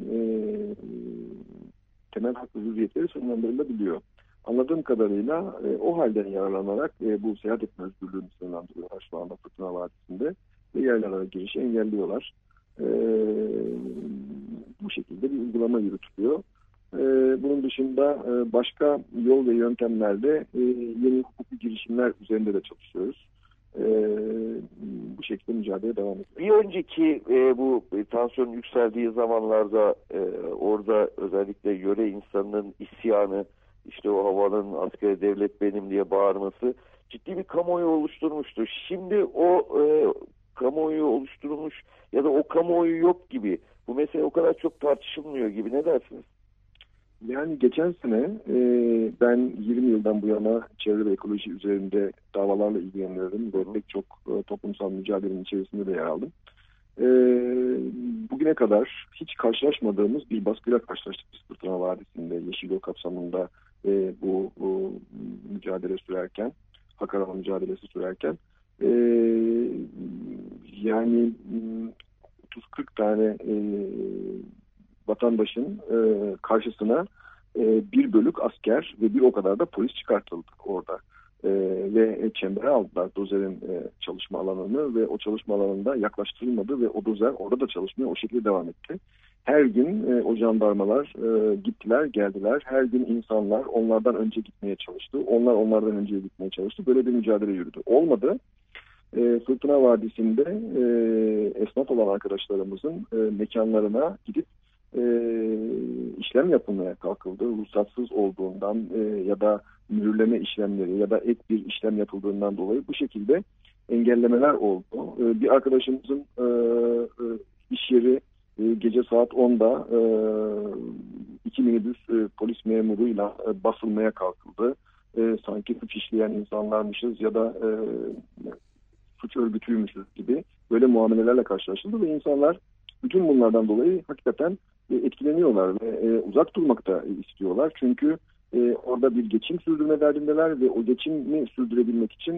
temel hak ve hürriyetleri sınırlandırılabiliyor. Anladığım kadarıyla OHAL'den yararlanarak bu seyahat etme özgürlüğünü sınırlandırıyorlar şu anda Fırtına Vadisi'nde. Ve yerlere girişi engelliyorlar. Bu şekilde bir uygulama yürütülüyor. Bunun dışında başka yol ve yöntemlerle yeni hukuki girişimler üzerinde de çalışıyoruz. Bu şekilde mücadeleye devam ediyoruz. Bir önceki bu tansiyonun yükseldiği zamanlarda orada özellikle yöre insanının isyanı, işte o havanın askeri devlet benim diye bağırması ciddi bir kamuoyu oluşturmuştu. Şimdi o kamuoyu oluşturulmuş ya da o kamuoyu yok gibi. Bu mesele o kadar çok tartışılmıyor gibi. Ne dersiniz? Yani geçen sene ben 20 yıldan bu yana çevre ve ekoloji üzerinde davalarla ilgileniyorum ve pek çok toplumsal mücadelenin içerisinde de yer aldım. Bugüne kadar hiç karşılaşmadığımız bir baskıyla karşılaştık biz Fırtına Vadisi'nde, Yeşil Yol kapsamında bu mücadele sürerken, hak arama mücadelesi sürerken. Yani 30-40 tane vatandaşın karşısına bir bölük asker ve bir o kadar da polis çıkartıldı orada. Ve çembere aldılar dozerin çalışma alanını ve o çalışma alanında yaklaştırılmadı ve o dozer orada da çalışmaya o şekilde devam etti. Her gün o jandarmalar gittiler, geldiler. Her gün insanlar onlardan önce gitmeye çalıştı. Onlar onlardan önce gitmeye çalıştı. Böyle bir mücadele yürüdü. Olmadı. Fırtına Vadisi'nde esnaf olan arkadaşlarımızın mekanlarına gidip işlem yapılmaya kalkıldı. Ruhsatsız olduğundan ya da mühürleme işlemleri ya da ek bir işlem yapıldığından dolayı bu şekilde engellemeler oldu. Bir arkadaşımızın iş yeri gece saat 10'da 2 minibüs polis memuruyla basılmaya kalkıldı. Sanki suç işleyen insanlarmışız ya da suç örgütüymüşüz gibi böyle muamelelerle karşılaşıldı ve insanlar bütün bunlardan dolayı hakikaten etkileniyorlar ve uzak durmak da istiyorlar. Çünkü orada bir geçim sürdürme derdindeler ve o geçimi sürdürebilmek için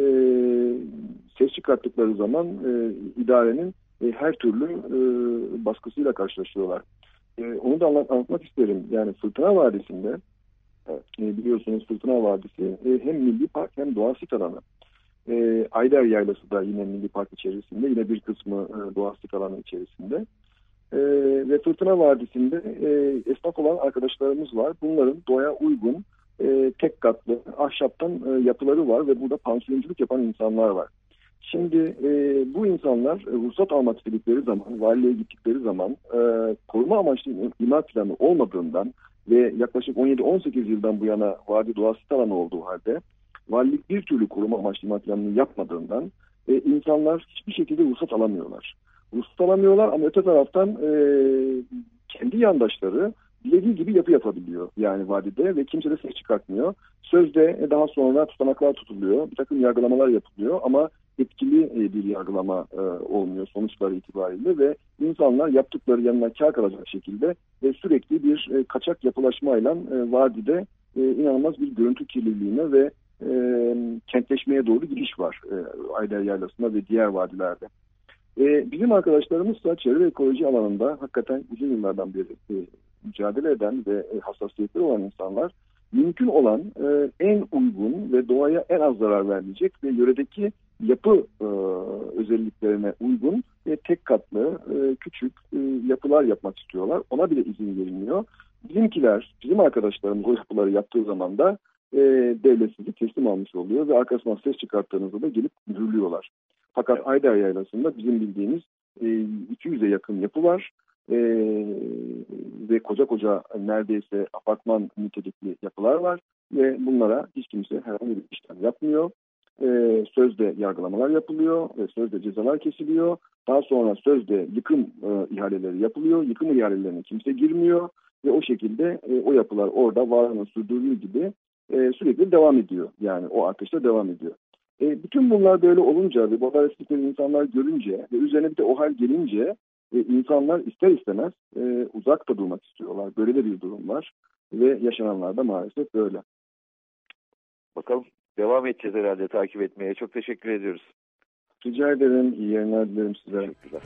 ses çıkarttıkları zaman idarenin her türlü baskısıyla karşılaşıyorlar. Onu da anlatmak isterim. Yani Fırtına Vadisi'nde biliyorsunuz Fırtına Vadisi hem milli park hem doğa sit alanı. Ayder Yaylası da yine milli park içerisinde, yine bir kısmı doğa sit alanı içerisinde. Ve Fırtına Vadisi'nde esnaf olan arkadaşlarımız var. Bunların doğaya uygun tek katlı ahşaptan yapıları var ve burada pansiyonculuk yapan insanlar var. Şimdi bu insanlar ruhsat almak istedikleri zaman, valiliğe gittikleri zaman koruma amaçlı imar planı olmadığından ve yaklaşık 17-18 yıldan bu yana vadi doğa sit alanı olduğu halde valilik bir türlü koruma amaçlı imar planını yapmadığından insanlar hiçbir şekilde ruhsat alamıyorlar. Ruhsat alamıyorlar ama öte taraftan kendi yandaşları dilediği gibi yapı yapabiliyor yani vadide ve kimse de ses çıkartmıyor. Sözde daha sonra tutanaklar tutuluyor, bir takım yargılamalar yapılıyor ama etkili bir yargılama olmuyor sonuçları itibariyle ve insanlar yaptıkları yanına kâr kalacak şekilde sürekli bir kaçak yapılaşmayla vadide inanılmaz bir görüntü kirliliğine ve kentleşmeye doğru gidiş var Ayder Yaylası'nda ve diğer vadilerde. Bizim arkadaşlarımızsa çevre ekoloji alanında hakikaten uzun yıllardan beri mücadele eden ve hassasiyetleri olan insanlar mümkün olan en uygun ve doğaya en az zarar vermeyecek ve yöredeki yapı özelliklerine uygun ve tek katlı küçük yapılar yapmak istiyorlar. Ona bile izin verilmiyor. Bizim arkadaşlarımız o yapıları yaptığı zaman da devlet sizi teslim almış oluyor ve arkasından ses çıkarttığınızda da gelip mühürlüyorlar. Fakat Ayder Yaylası'nda bizim bildiğimiz 200'e yakın yapı var ve koca neredeyse apartman nitelikli yapılar var ve bunlara hiç kimse herhangi bir işlem yapmıyor. Sözde yargılamalar yapılıyor ve sözde cezalar kesiliyor. Daha sonra sözde yıkım ihaleleri yapılıyor. Yıkım ihalelerine kimse girmiyor ve o şekilde o yapılar orada varlığını sürdürdüğü gibi sürekli devam ediyor. Yani o artışta devam ediyor. Bütün bunlar böyle olunca ve bu adaletsizlikleri insanlar görünce ve üzerine bir de o hal gelince insanlar ister istemez uzakta durmak istiyorlar. Böyle de bir durum var ve yaşananlar da maalesef böyle. Bakalım devam edeceğiz herhalde takip etmeye. Çok teşekkür ediyoruz. Rica ederim. İyi yayınlar dilerim size. Teşekkürler.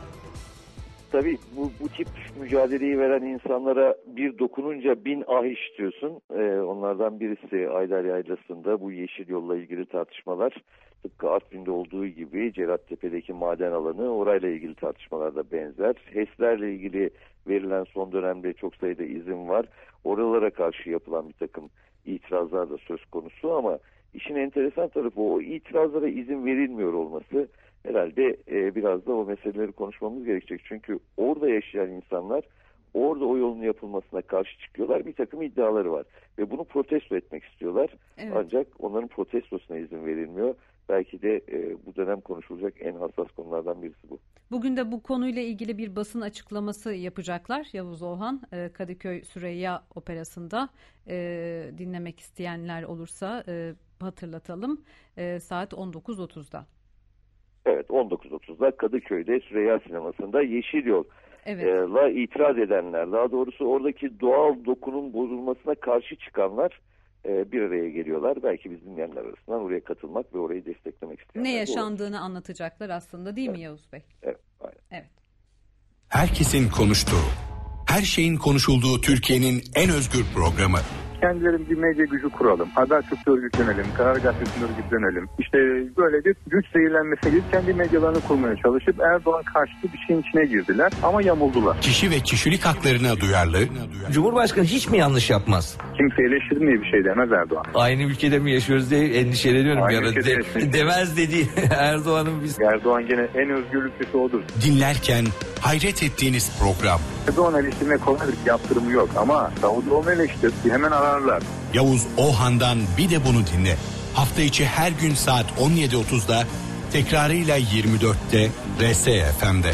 Tabii bu tip mücadeleyi veren insanlara bir dokununca 1000 ah işitiyorsun. Onlardan birisi Ayder Yaylası'nda bu yeşil yolla ilgili tartışmalar. Tıpkı Artvin'de olduğu gibi Cerattepe'deki maden alanı orayla ilgili tartışmalar da benzer. HES'lerle ilgili verilen son dönemde çok sayıda izin var. Oralara karşı yapılan bir takım itirazlar da söz konusu ama işin enteresan tarafı o itirazlara izin verilmiyor olması. Herhalde biraz da o meseleleri konuşmamız gerekecek. Çünkü orada yaşayan insanlar orada o yolun yapılmasına karşı çıkıyorlar. Bir takım iddiaları var. Ve bunu protesto etmek istiyorlar. Evet. Ancak onların protestosuna izin verilmiyor. Belki de bu dönem konuşulacak en hassas konulardan birisi bu. Bugün de bu konuyla ilgili bir basın açıklaması yapacaklar. Yavuz Oğhan, Kadıköy Süreyya Operası'nda dinlemek isteyenler olursa hatırlatalım. Saat 19.30'da. Evet, 19.30'da Kadıköy'de Süreyya Sineması'nda Yeşil Yol'la itiraz edenler, daha doğrusu oradaki doğal dokunun bozulmasına karşı çıkanlar bir araya geliyorlar. Belki biz dinleyenler arasından oraya katılmak ve orayı desteklemek isteyenler. Ne yaşandığını anlatacaklar aslında değil mi Yavuz Bey? Evet, aynen. Evet. Herkesin konuştuğu, her şeyin konuşulduğu Türkiye'nin en özgür programı. Kendileri bir medya gücü kuralım. Habertürk'te örgütlenelim, Karar Gazetesi'nde örgütlenelim. İşte böyle bir güç zehirlenmesi gibi kendi medyalarını kurmaya çalışıp Erdoğan karşıtı bir şeyin içine girdiler ama yamuldular. Kişi ve kişilik haklarına duyarlı. Cumhurbaşkanı hiç mi yanlış yapmaz? Kimse eleştirmeye bir şey demez Erdoğan. Aynı ülkede mi yaşıyoruz diye endişeleniyorum bir ara. Demez dedi Erdoğan'ın biz. Erdoğan gene en özgürlüklüsü odur. Dinlerken hayret ettiğiniz program. Tabii onu eleştirmek kolaydır, yaptırımı yok ama Davutoğlu'nu eleştir, hemen ararlar. Yavuz Ohan'dan bir de bunu dinle. Hafta içi her gün saat 17.30'da, tekrarıyla 24'te RSFM'de.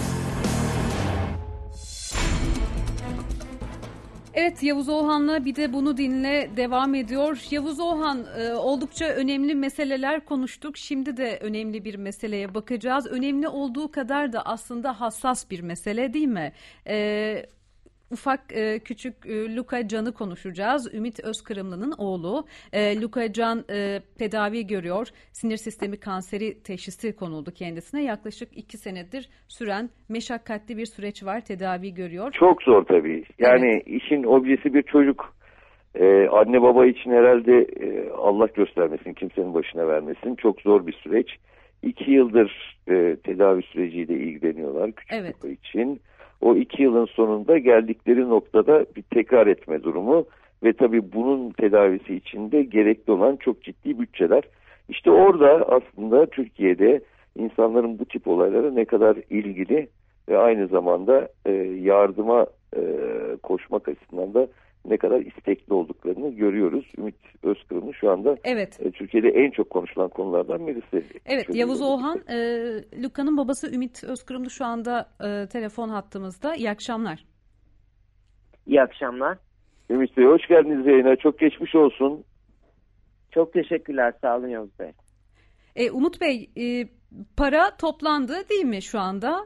Evet, Yavuz Ohan'la bir de bunu dinle devam ediyor. Yavuz Ohan, oldukça önemli meseleler konuştuk. Şimdi de önemli bir meseleye bakacağız. Önemli olduğu kadar da aslında hassas bir mesele, değil mi? Ufak küçük Luka Can'ı konuşacağız. Ümit Özkırımlı'nın oğlu. Luka Can tedavi görüyor. Sinir sistemi kanseri teşhisi konuldu kendisine. Yaklaşık 2 senedir süren meşakkatli bir süreç var. Tedavi görüyor. Çok zor tabii. Yani evet. İşin objesi bir çocuk. Anne baba için herhalde Allah göstermesin, kimsenin başına vermesin. Çok zor bir süreç. 2 yıldır tedavi süreciyle ilgileniyorlar küçük evet. Luka için. O 2 yılın sonunda geldikleri noktada bir tekrar etme durumu ve tabii bunun tedavisi için de gerekli olan çok ciddi bütçeler. İşte orada aslında Türkiye'de insanların bu tip olaylara ne kadar ilgili ve aynı zamanda yardıma koşmak açısından da ne kadar istekli olduklarını görüyoruz. Ümit Özkırımlı şu anda evet. Türkiye'de en çok konuşulan konulardan birisi. Evet, Yavuz Ohan, Luka'nın babası Ümit Özkırımlı şu anda telefon hattımızda. İyi akşamlar. İyi akşamlar. Ümit Bey, hoş geldiniz yayına. Çok geçmiş olsun. Çok teşekkürler. Sağ olun Yavuz Bey. Umut Bey, para toplandı değil mi şu anda?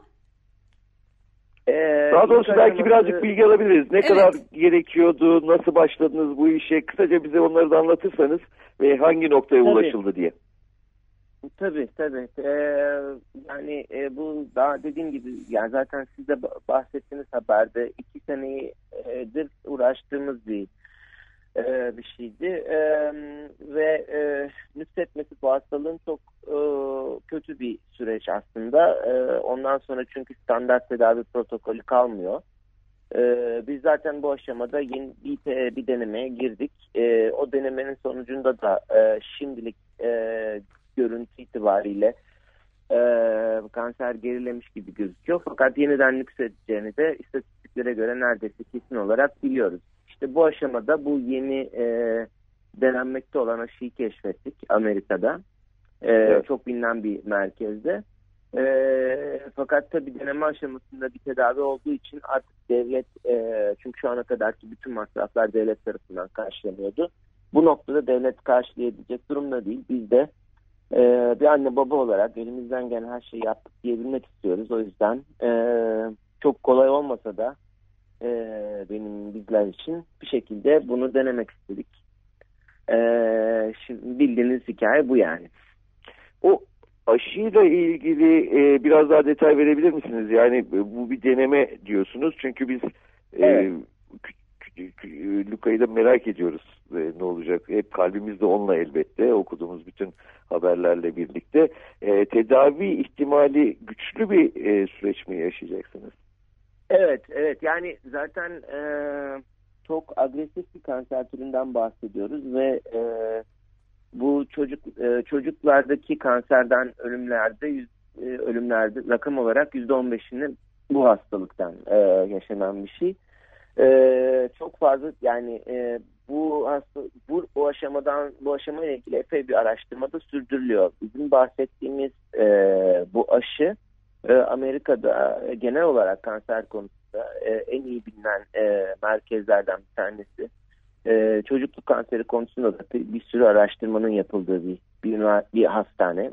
Daha doğrusu belki birazcık bilgi alabiliriz. Ne kadar gerekiyordu, nasıl başladınız bu işe? Kısaca bize onları da anlatırsanız ve hangi noktaya ulaşıldı diye. Tabii. Yani bu daha dediğim gibi, yani zaten siz de bahsettiğiniz haberde 2 senedir uğraştığımız bir şeydi. Ve nüksetmesi bu hastalığın çok kötü bir süreç aslında. Ondan sonra çünkü standart tedavi protokolü kalmıyor. Biz zaten bu aşamada yeni bir denemeye girdik. O denemenin sonucunda da şimdilik görüntü itibariyle kanser gerilemiş gibi gözüküyor. Fakat yeniden nüksedeceğini de istatistiklere göre neredeyse kesin olarak biliyoruz. İşte bu aşamada bu yeni denenmekte olan aşıyı keşfettik Amerika'da. Evet. Çok bilinen bir merkezde. Fakat tabii deneme aşamasında bir tedavi olduğu için artık devlet, çünkü şu ana kadarki bütün masraflar devlet tarafından karşılanıyordu. Bu noktada devlet karşılayabilecek durumda değil. Biz de bir anne baba olarak elimizden gelen her şeyi yaptık diyebilmek istiyoruz. O yüzden çok kolay olmasa da bizler için bir şekilde bunu denemek istedik. Şimdi bildiğiniz hikaye bu yani. O aşıyla ilgili biraz daha detay verebilir misiniz? Yani bu bir deneme diyorsunuz. Çünkü biz Luka'yı da merak ediyoruz. Ne olacak? Hep kalbimizde onunla elbette. Okuduğumuz bütün haberlerle birlikte. Tedavi ihtimali güçlü bir süreç mi yaşayacaksınız? Evet. Yani zaten çok agresif bir kanser türünden bahsediyoruz ve bu çocuklardaki kanserden ölümlerde rakam olarak %15'inin bu hastalıktan yaşanan bir şey. Çok fazla yani bu aşamayla ilgili epey bir araştırma da sürdürülüyor. Bizim bahsettiğimiz bu aşı Amerika'da genel olarak kanser konusunda en iyi bilinen merkezlerden bir tanesi. Çocukluk kanseri konusunda da bir sürü araştırmanın yapıldığı bir hastane.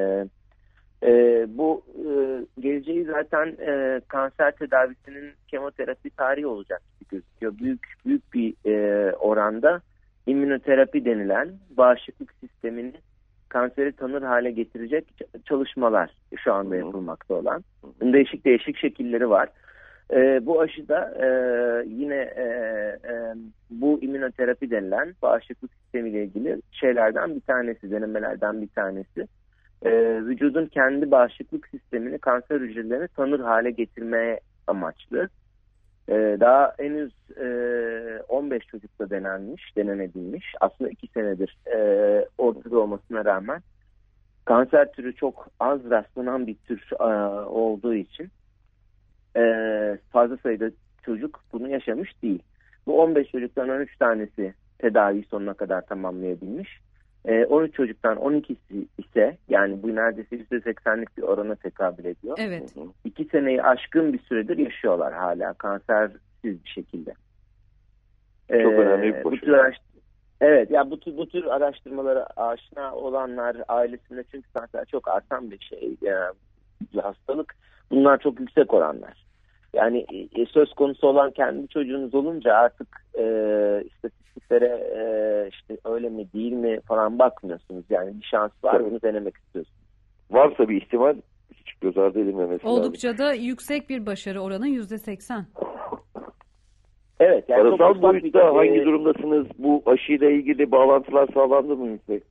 Bu geleceği zaten kanser tedavisinin kemoterapi tarihi olacak gibi gözüküyor. Büyük bir oranda immünoterapi denilen bağışıklık sistemini kanseri tanır hale getirecek çalışmalar şu anda yapılmakta olan. Değişik şekilleri var. Bu aşıda yine bu immünoterapi denilen bağışıklık sistemiyle ilgili denemelerden bir tanesi. Vücudun kendi bağışıklık sistemini kanser hücrelerini tanır hale getirmeye amaçlı. Daha henüz 15 çocukta denenebilmiş. Aslında 2 senedir ortada olmasına rağmen kanser türü çok az rastlanan bir tür olduğu için fazla sayıda çocuk bunu yaşamış değil. Bu 15 çocuktan 13 tanesi tedavi sonuna kadar tamamlayabilmiş. 13 çocuktan 12'si ise, yani bu neredeyse %80'lik bir orana tekabül ediyor. Evet. 2 seneyi aşkın bir süredir yaşıyorlar hala kansersiz bir şekilde. Çok önemli bir başarı. Evet, ya bu tür araştırmalara aşina olanlar ailesinde, çünkü kanser çok artan bir şey, bir hastalık. Bunlar çok yüksek oranlar. Yani söz konusu olan kendi çocuğunuz olunca artık istatistiklere işte öyle mi değil mi falan bakmıyorsunuz. Yani bir şans var, bunu denemek istiyorsunuz. Varsa bir ihtimal hiç göz ardı edilmemesi Oldukça lazım. da yüksek bir başarı oranı, %80. Evet. Yani parasal boyutta hangi durumdasınız? Bu aşıyla ilgili bağlantılar sağlandı mı Ümit Bey?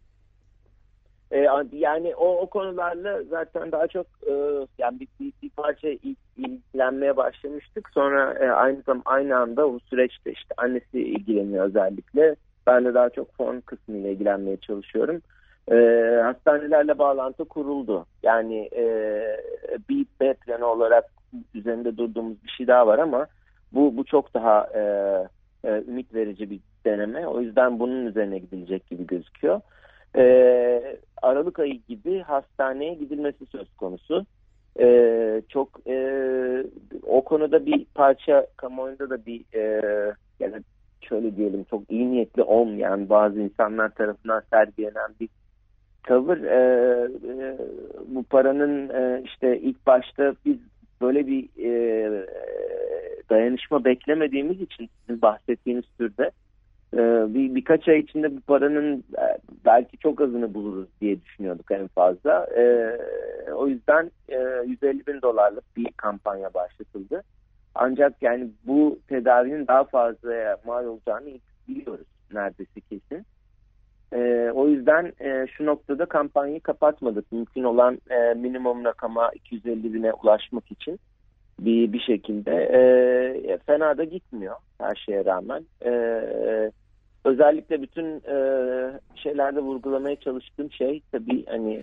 Yani o konularla zaten daha çok yani bir parça ilgilenmeye başlamıştık. Sonra aynı anda o süreçte işte annesi ilgileniyor özellikle. Ben de daha çok fon kısmıyla ilgilenmeye çalışıyorum. Hastanelerle bağlantı kuruldu. Yani bir B planı olarak üzerinde durduğumuz bir şey daha var ama bu çok daha ümit verici bir deneme. O yüzden bunun üzerine gidilecek gibi gözüküyor. Aralık ayı gibi hastaneye gidilmesi söz konusu. Çok o konuda bir parça kamuoyunda da bir yani şöyle diyelim, çok iyi niyetli olmayan bazı insanlar tarafından sergilenen bir tavır. Bu paranın işte ilk başta biz böyle bir dayanışma beklemediğimiz için sizin bahsettiğiniz türde birkaç ay içinde bu paranın belki çok azını buluruz diye düşünüyorduk en fazla. O yüzden $150.000 bir kampanya başlatıldı. Ancak yani bu tedavinin daha fazlaya mal olacağını biliyoruz neredeyse kesin. O yüzden şu noktada kampanyayı kapatmadık. Mümkün olan minimum rakama 250.000'e ulaşmak için bir şekilde fena da gitmiyor her şeye rağmen. Özellikle bütün şeylerde vurgulamaya çalıştığım şey tabii hani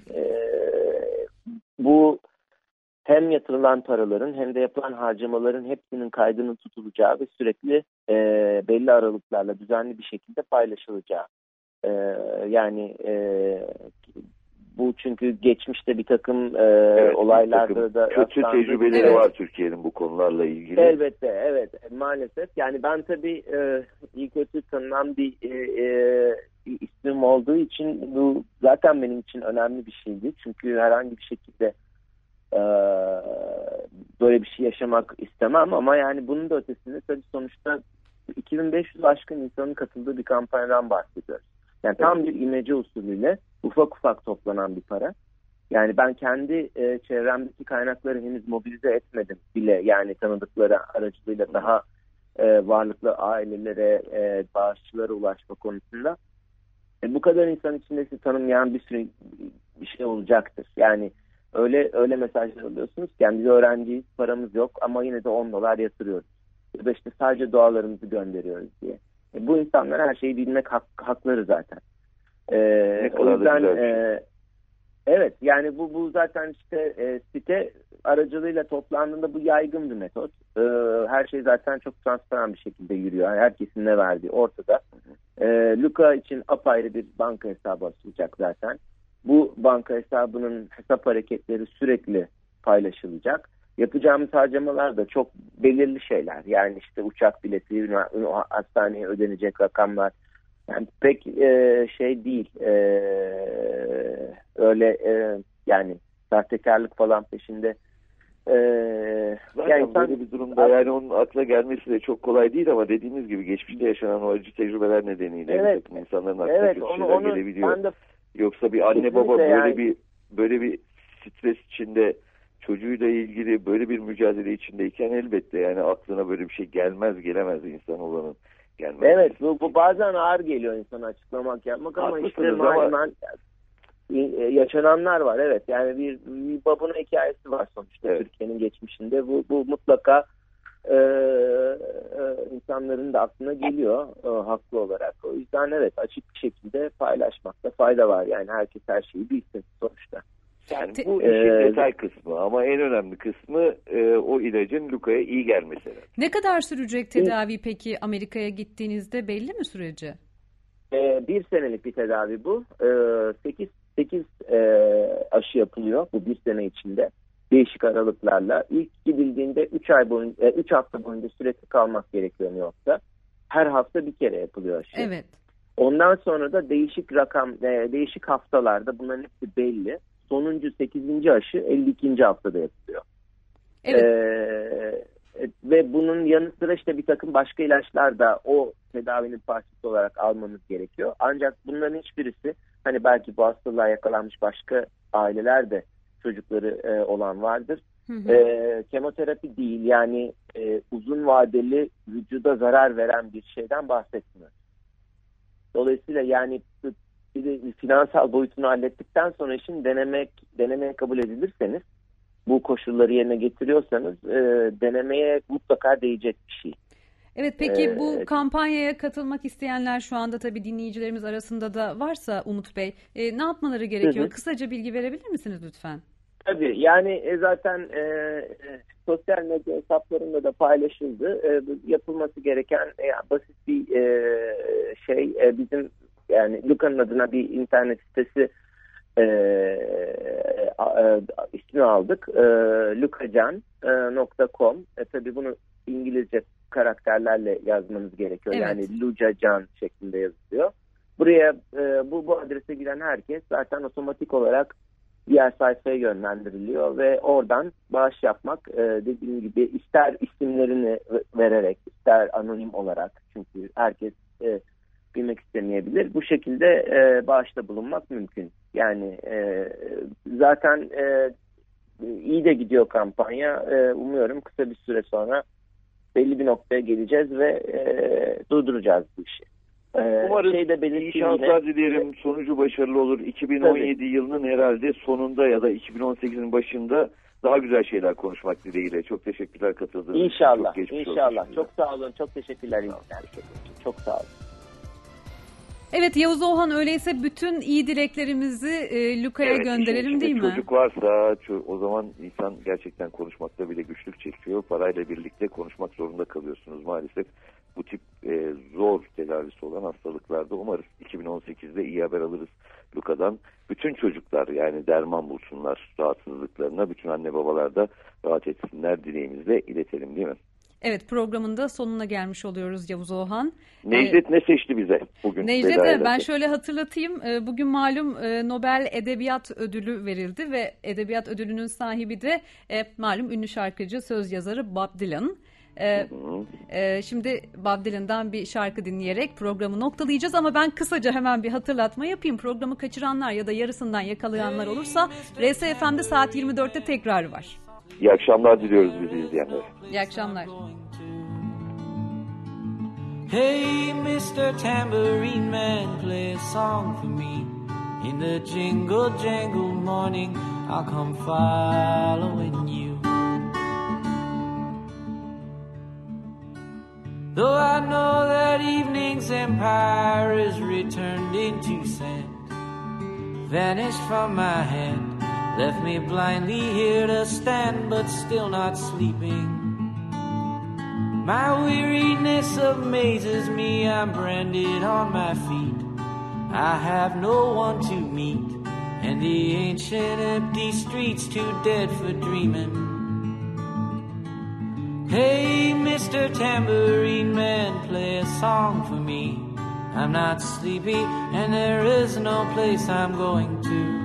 bu hem yatırılan paraların hem de yapılan harcamaların hepsinin kaydının tutulacağı ve sürekli belli aralıklarla düzenli bir şekilde paylaşılacağı. Yani bu çünkü geçmişte bir takım olaylarda da kötü tecrübeleri var Türkiye'nin bu konularla ilgili. Elbette, evet, maalesef. Yani ben tabii iyi kötü tanınan bir isim olduğu için bu zaten benim için önemli bir şeydi. Çünkü herhangi bir şekilde böyle bir şey yaşamak istemem ama yani bunun da ötesinde tabii sonuçta 2500 aşkın insanın katıldığı bir kampanyadan bahsediyoruz. Yani tam bir imece usulüyle ufak ufak toplanan bir para. Yani ben kendi çevremdeki kaynakları henüz mobilize etmedim bile. Yani tanıdıkları aracılığıyla daha varlıklı ailelere, bağışçılara ulaşma konusunda. Bu kadar insan içinde sizi tanımayan bir sürü bir şey olacaktır. Yani öyle mesajlar alıyorsunuz. Yani biz öğrenciyiz, paramız yok ama yine de $10 yatırıyoruz. Ya da işte sadece dualarımızı gönderiyoruz diye. Bu insanlar her şeyi bilmek hakları zaten. O yüzden evet, yani bu zaten işte site aracılığıyla toplandığında bu yaygın bir metot. Her şey zaten çok transparan bir şekilde yürüyor. Yani herkesin ne verdiği ortada. Luka için apayrı bir banka hesabı açılacak zaten. Bu banka hesabının hesap hareketleri sürekli paylaşılacak. Yapacağımız harcamalar da çok belirli şeyler. Yani işte uçak bileti, hastaneye ödenecek rakamlar. Yani pek şey değil. Öyle yani sahtekarlık falan peşinde. Zaten yani böyle bir durumda yani onun akla gelmesi de çok kolay değil ama dediğiniz gibi geçmişte yaşanan o acı tecrübeler nedeniyle evet, insanların aklına kötü şeyler gelebiliyor. Yoksa bir anne baba böyle bir stres içinde çocuğuyla ilgili böyle bir mücadele içindeyken elbette yani aklına böyle bir şey gelemez insan olanın. Gelmez. Evet, bu bazen ağır geliyor insana açıklamak yapmak ama işte maalesef yaşananlar var. Evet, yani bir babunun hikayesi var sonuçta Türkiye'nin geçmişinde. Bu mutlaka insanların da aklına geliyor haklı olarak. O yüzden evet, açık bir şekilde paylaşmakta fayda var. Yani herkes her şeyi bilsin sonuçta. Yani bu işin detay kısmı ama en önemli kısmı o ilacın Luca'ya iyi gelmesi. Ne kadar sürecek tedavi peki Amerika'ya gittiğinizde belli mi süreci? 1 senelik bir tedavi bu. 8 aşı yapılıyor bu 1 sene içinde. Değişik aralıklarla. İlk gidildiğinde 3 hafta boyunca sürekli kalmak gerekiyor New York'ta. Her hafta bir kere yapılıyor aşı. Evet. Ondan sonra da değişik haftalarda bunların hepsi belli. Sonuncu 8. aşı 52. haftada yapılıyor. Evet. Ve bunun yanı sıra işte bir takım başka ilaçlar da o tedavinin parçası olarak almamız gerekiyor. Ancak bunların hiçbirisi hani belki bu hastalığa yakalanmış başka aileler de çocukları olan vardır. Kemoterapi değil yani uzun vadeli vücuda zarar veren bir şeyden bahsetmiyor. Dolayısıyla yani bir de finansal boyutunu hallettikten sonra işin denemeye kabul edilirseniz bu koşulları yerine getiriyorsanız denemeye mutlaka değecek bir şey. Evet peki bu kampanyaya katılmak isteyenler şu anda tabii dinleyicilerimiz arasında da varsa Umut Bey ne yapmaları gerekiyor? Kısaca bilgi verebilir misiniz lütfen? Tabii yani zaten sosyal medya hesaplarında da paylaşıldı. Yapılması gereken basit bir şey bizim yani Luca'nın adına bir internet sitesi ismini aldık. lucacan.com Tabii bunu İngilizce karakterlerle yazmanız gerekiyor. Evet. Yani Lucacan şeklinde yazılıyor. Buraya bu adrese giren herkes zaten otomatik olarak diğer sayfaya yönlendiriliyor ve oradan bağış yapmak dediğim gibi ister isimlerini vererek ister anonim olarak çünkü herkes bilmek istemeyebilir. Bu şekilde bağışta bulunmak mümkün. Yani zaten iyi de gidiyor kampanya. Umuyorum kısa bir süre sonra belli bir noktaya geleceğiz ve durduracağız bu işi. Umarız iyi şanslar dilerim. Sonucu başarılı olur. 2017 yılının herhalde sonunda ya da 2018'in başında daha güzel şeyler konuşmak dileğiyle. Çok teşekkürler katıldığınız için. İnşallah. İnşallah. Çok sağ olun. Çok teşekkürler. Çok sağ olun. Evet Yavuz Oğhan öyleyse bütün iyi dileklerimizi Luca'ya gönderelim değil mi? Çocuk varsa o zaman insan gerçekten konuşmakta bile güçlük çekiyor. Parayla birlikte konuşmak zorunda kalıyorsunuz maalesef. Bu tip zor tedavisi olan hastalıklarda umarız 2018'de iyi haber alırız Luca'dan. Bütün çocuklar yani derman bulsunlar rahatsızlıklarına. Bütün anne babalar da rahat etsinler dileğimizle iletelim değil mi? Evet programın da sonuna gelmiş oluyoruz Yavuz Oğhan. Necdet ne seçti bize bugün? Necdet'e ben şöyle hatırlatayım. Bugün malum Nobel Edebiyat Ödülü verildi ve Edebiyat Ödülü'nün sahibi de malum ünlü şarkıcı, söz yazarı Bob Dylan. Şimdi Bob Dylan'dan bir şarkı dinleyerek programı noktalayacağız ama ben kısaca hemen bir hatırlatma yapayım. Programı kaçıranlar ya da yarısından yakalayanlar olursa RSFM'de saat 24'te tekrarı var. İyi akşamlar diliyoruz bizi izleyenlere. İyi akşamlar. Hey Mr. Tambourine Man, play a song for me. In the jingle jangle morning, I'll come following you. Though I know that evening's empire is returned into sand, vanished from my hand, left me blindly here to stand, but still not sleeping. My weariness amazes me, I'm branded on my feet. I have no one to meet, and the ancient empty streets too dead for dreaming. Hey, Mr. Tambourine Man, play a song for me. I'm not sleepy, and there is no place I'm going to.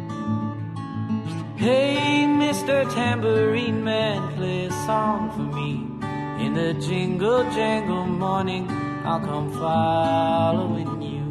Hey, Mr. Tambourine Man, play a song for me. In the jingle jangle morning, I'll come following you.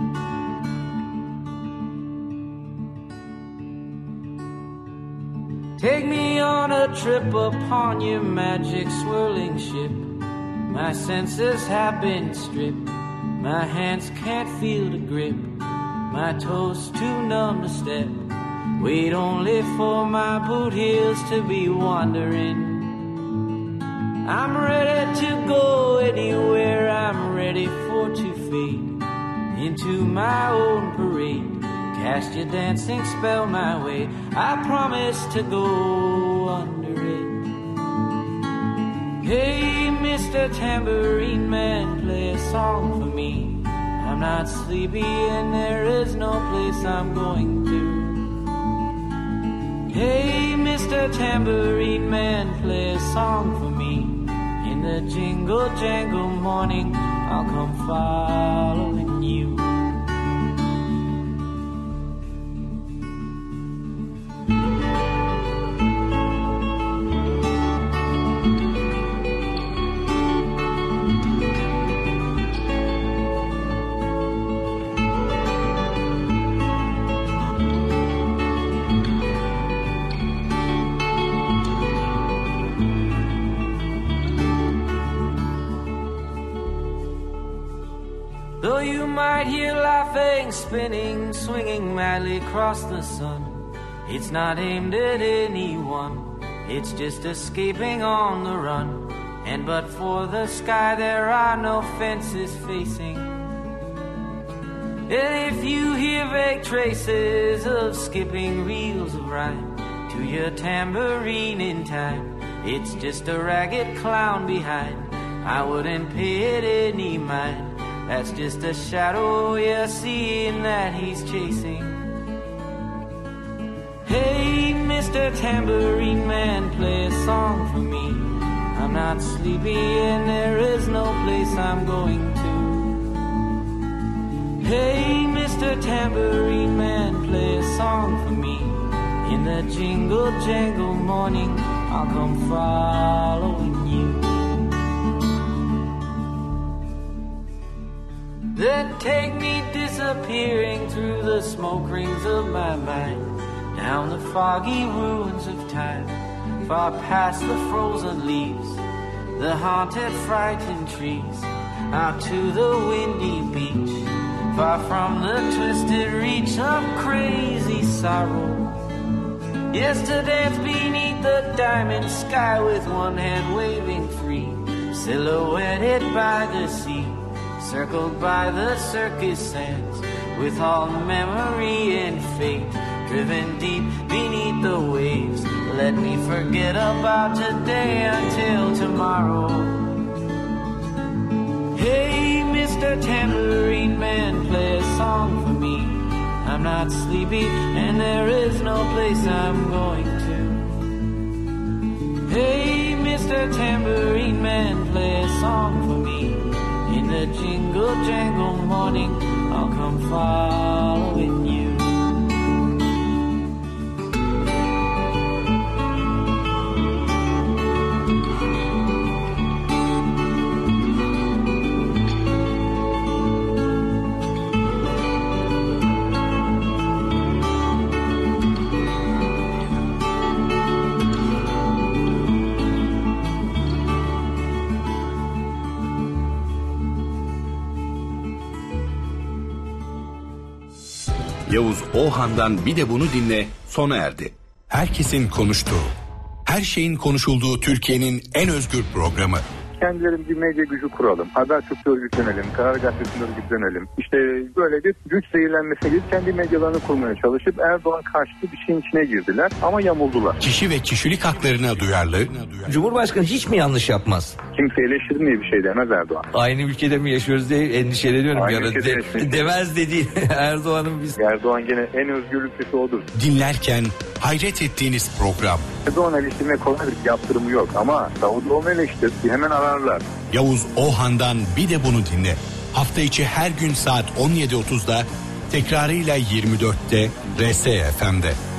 Take me on a trip upon your magic swirling ship. My senses have been stripped. My hands can't feel the grip. My toes too numb to step. Wait only for my boot heels to be wandering. I'm ready to go anywhere. I'm ready for to fade into my own parade. cast your dancing spell my way. I promise to go under it. Hey, Mr. Tambourine Man, play a song for me. I'm not sleepy and there is no place I'm going to. Hey, Mr. Tambourine Man, play a song for me. In the jingle jangle morning, I'll come following you. Though you might hear laughing, spinning, swinging madly across the sun, it's not aimed at anyone, it's just escaping on the run. And but for the sky there are no fences facing. And if you hear vague traces of skipping reels of rhyme to your tambourine in time, it's just a ragged clown behind. I wouldn't pay it any mind. That's just a shadow you're seeing that he's chasing. Hey, Mr. Tambourine Man, play a song for me. I'm not sleepy and there is no place I'm going to. Hey, Mr. Tambourine Man, play a song for me. In the jingle jangle morning, I'll come following you. Then take me disappearing through the smoke rings of my mind, down the foggy ruins of time, far past the frozen leaves, the haunted, frightened trees, out to the windy beach, far from the twisted reach of crazy sorrow. Yes, to dance beneath the diamond sky with one hand waving free, silhouetted by the sea, circled by the circus sands, with all memory and fate driven deep beneath the waves. Let me forget about today until tomorrow. Hey, Mr. Tambourine Man, play a song for me. I'm not sleepy and there is no place I'm going to. Hey, Mr. Tambourine Man, play a song for me. In the jingle jangle morning, I'll come following you. Yavuz Ohan'dan Bir de Bunu Dinle sona erdi. Herkesin konuştuğu, her şeyin konuşulduğu Türkiye'nin en özgür programı. Kendileri bir medya gücü kuralım. Habertürk'te örgütlenelim. Karar Gazetesi'nde örgütlenelim. İşte böyle bir güç zehirlenmesi gibi kendi medyalarını kurmaya çalışıp Erdoğan karşıtı bir şeyin içine girdiler ama yamuldular. Kişi ve kişilik haklarına duyarlı. Cumhurbaşkanı hiç mi yanlış yapmaz? Kimse eleştirmeye bir şey demez Erdoğan. Aynı ülkede mi yaşıyoruz diye endişeleniyorum. Aynı ülkede demez dediği Erdoğan'ın biz. Erdoğan gene en özgürlük sesi odur. Dinlerken hayret ettiğiniz program. Erdoğan eleştirmeye kolay bir yaptırımı yok ama Davutoğlu'nu eleştir hemen ararlar. Yavuz Ohan'dan Bir de Bunu Dinle. Hafta içi her gün saat 17.30'da, tekrarıyla 24'te RSFM'de.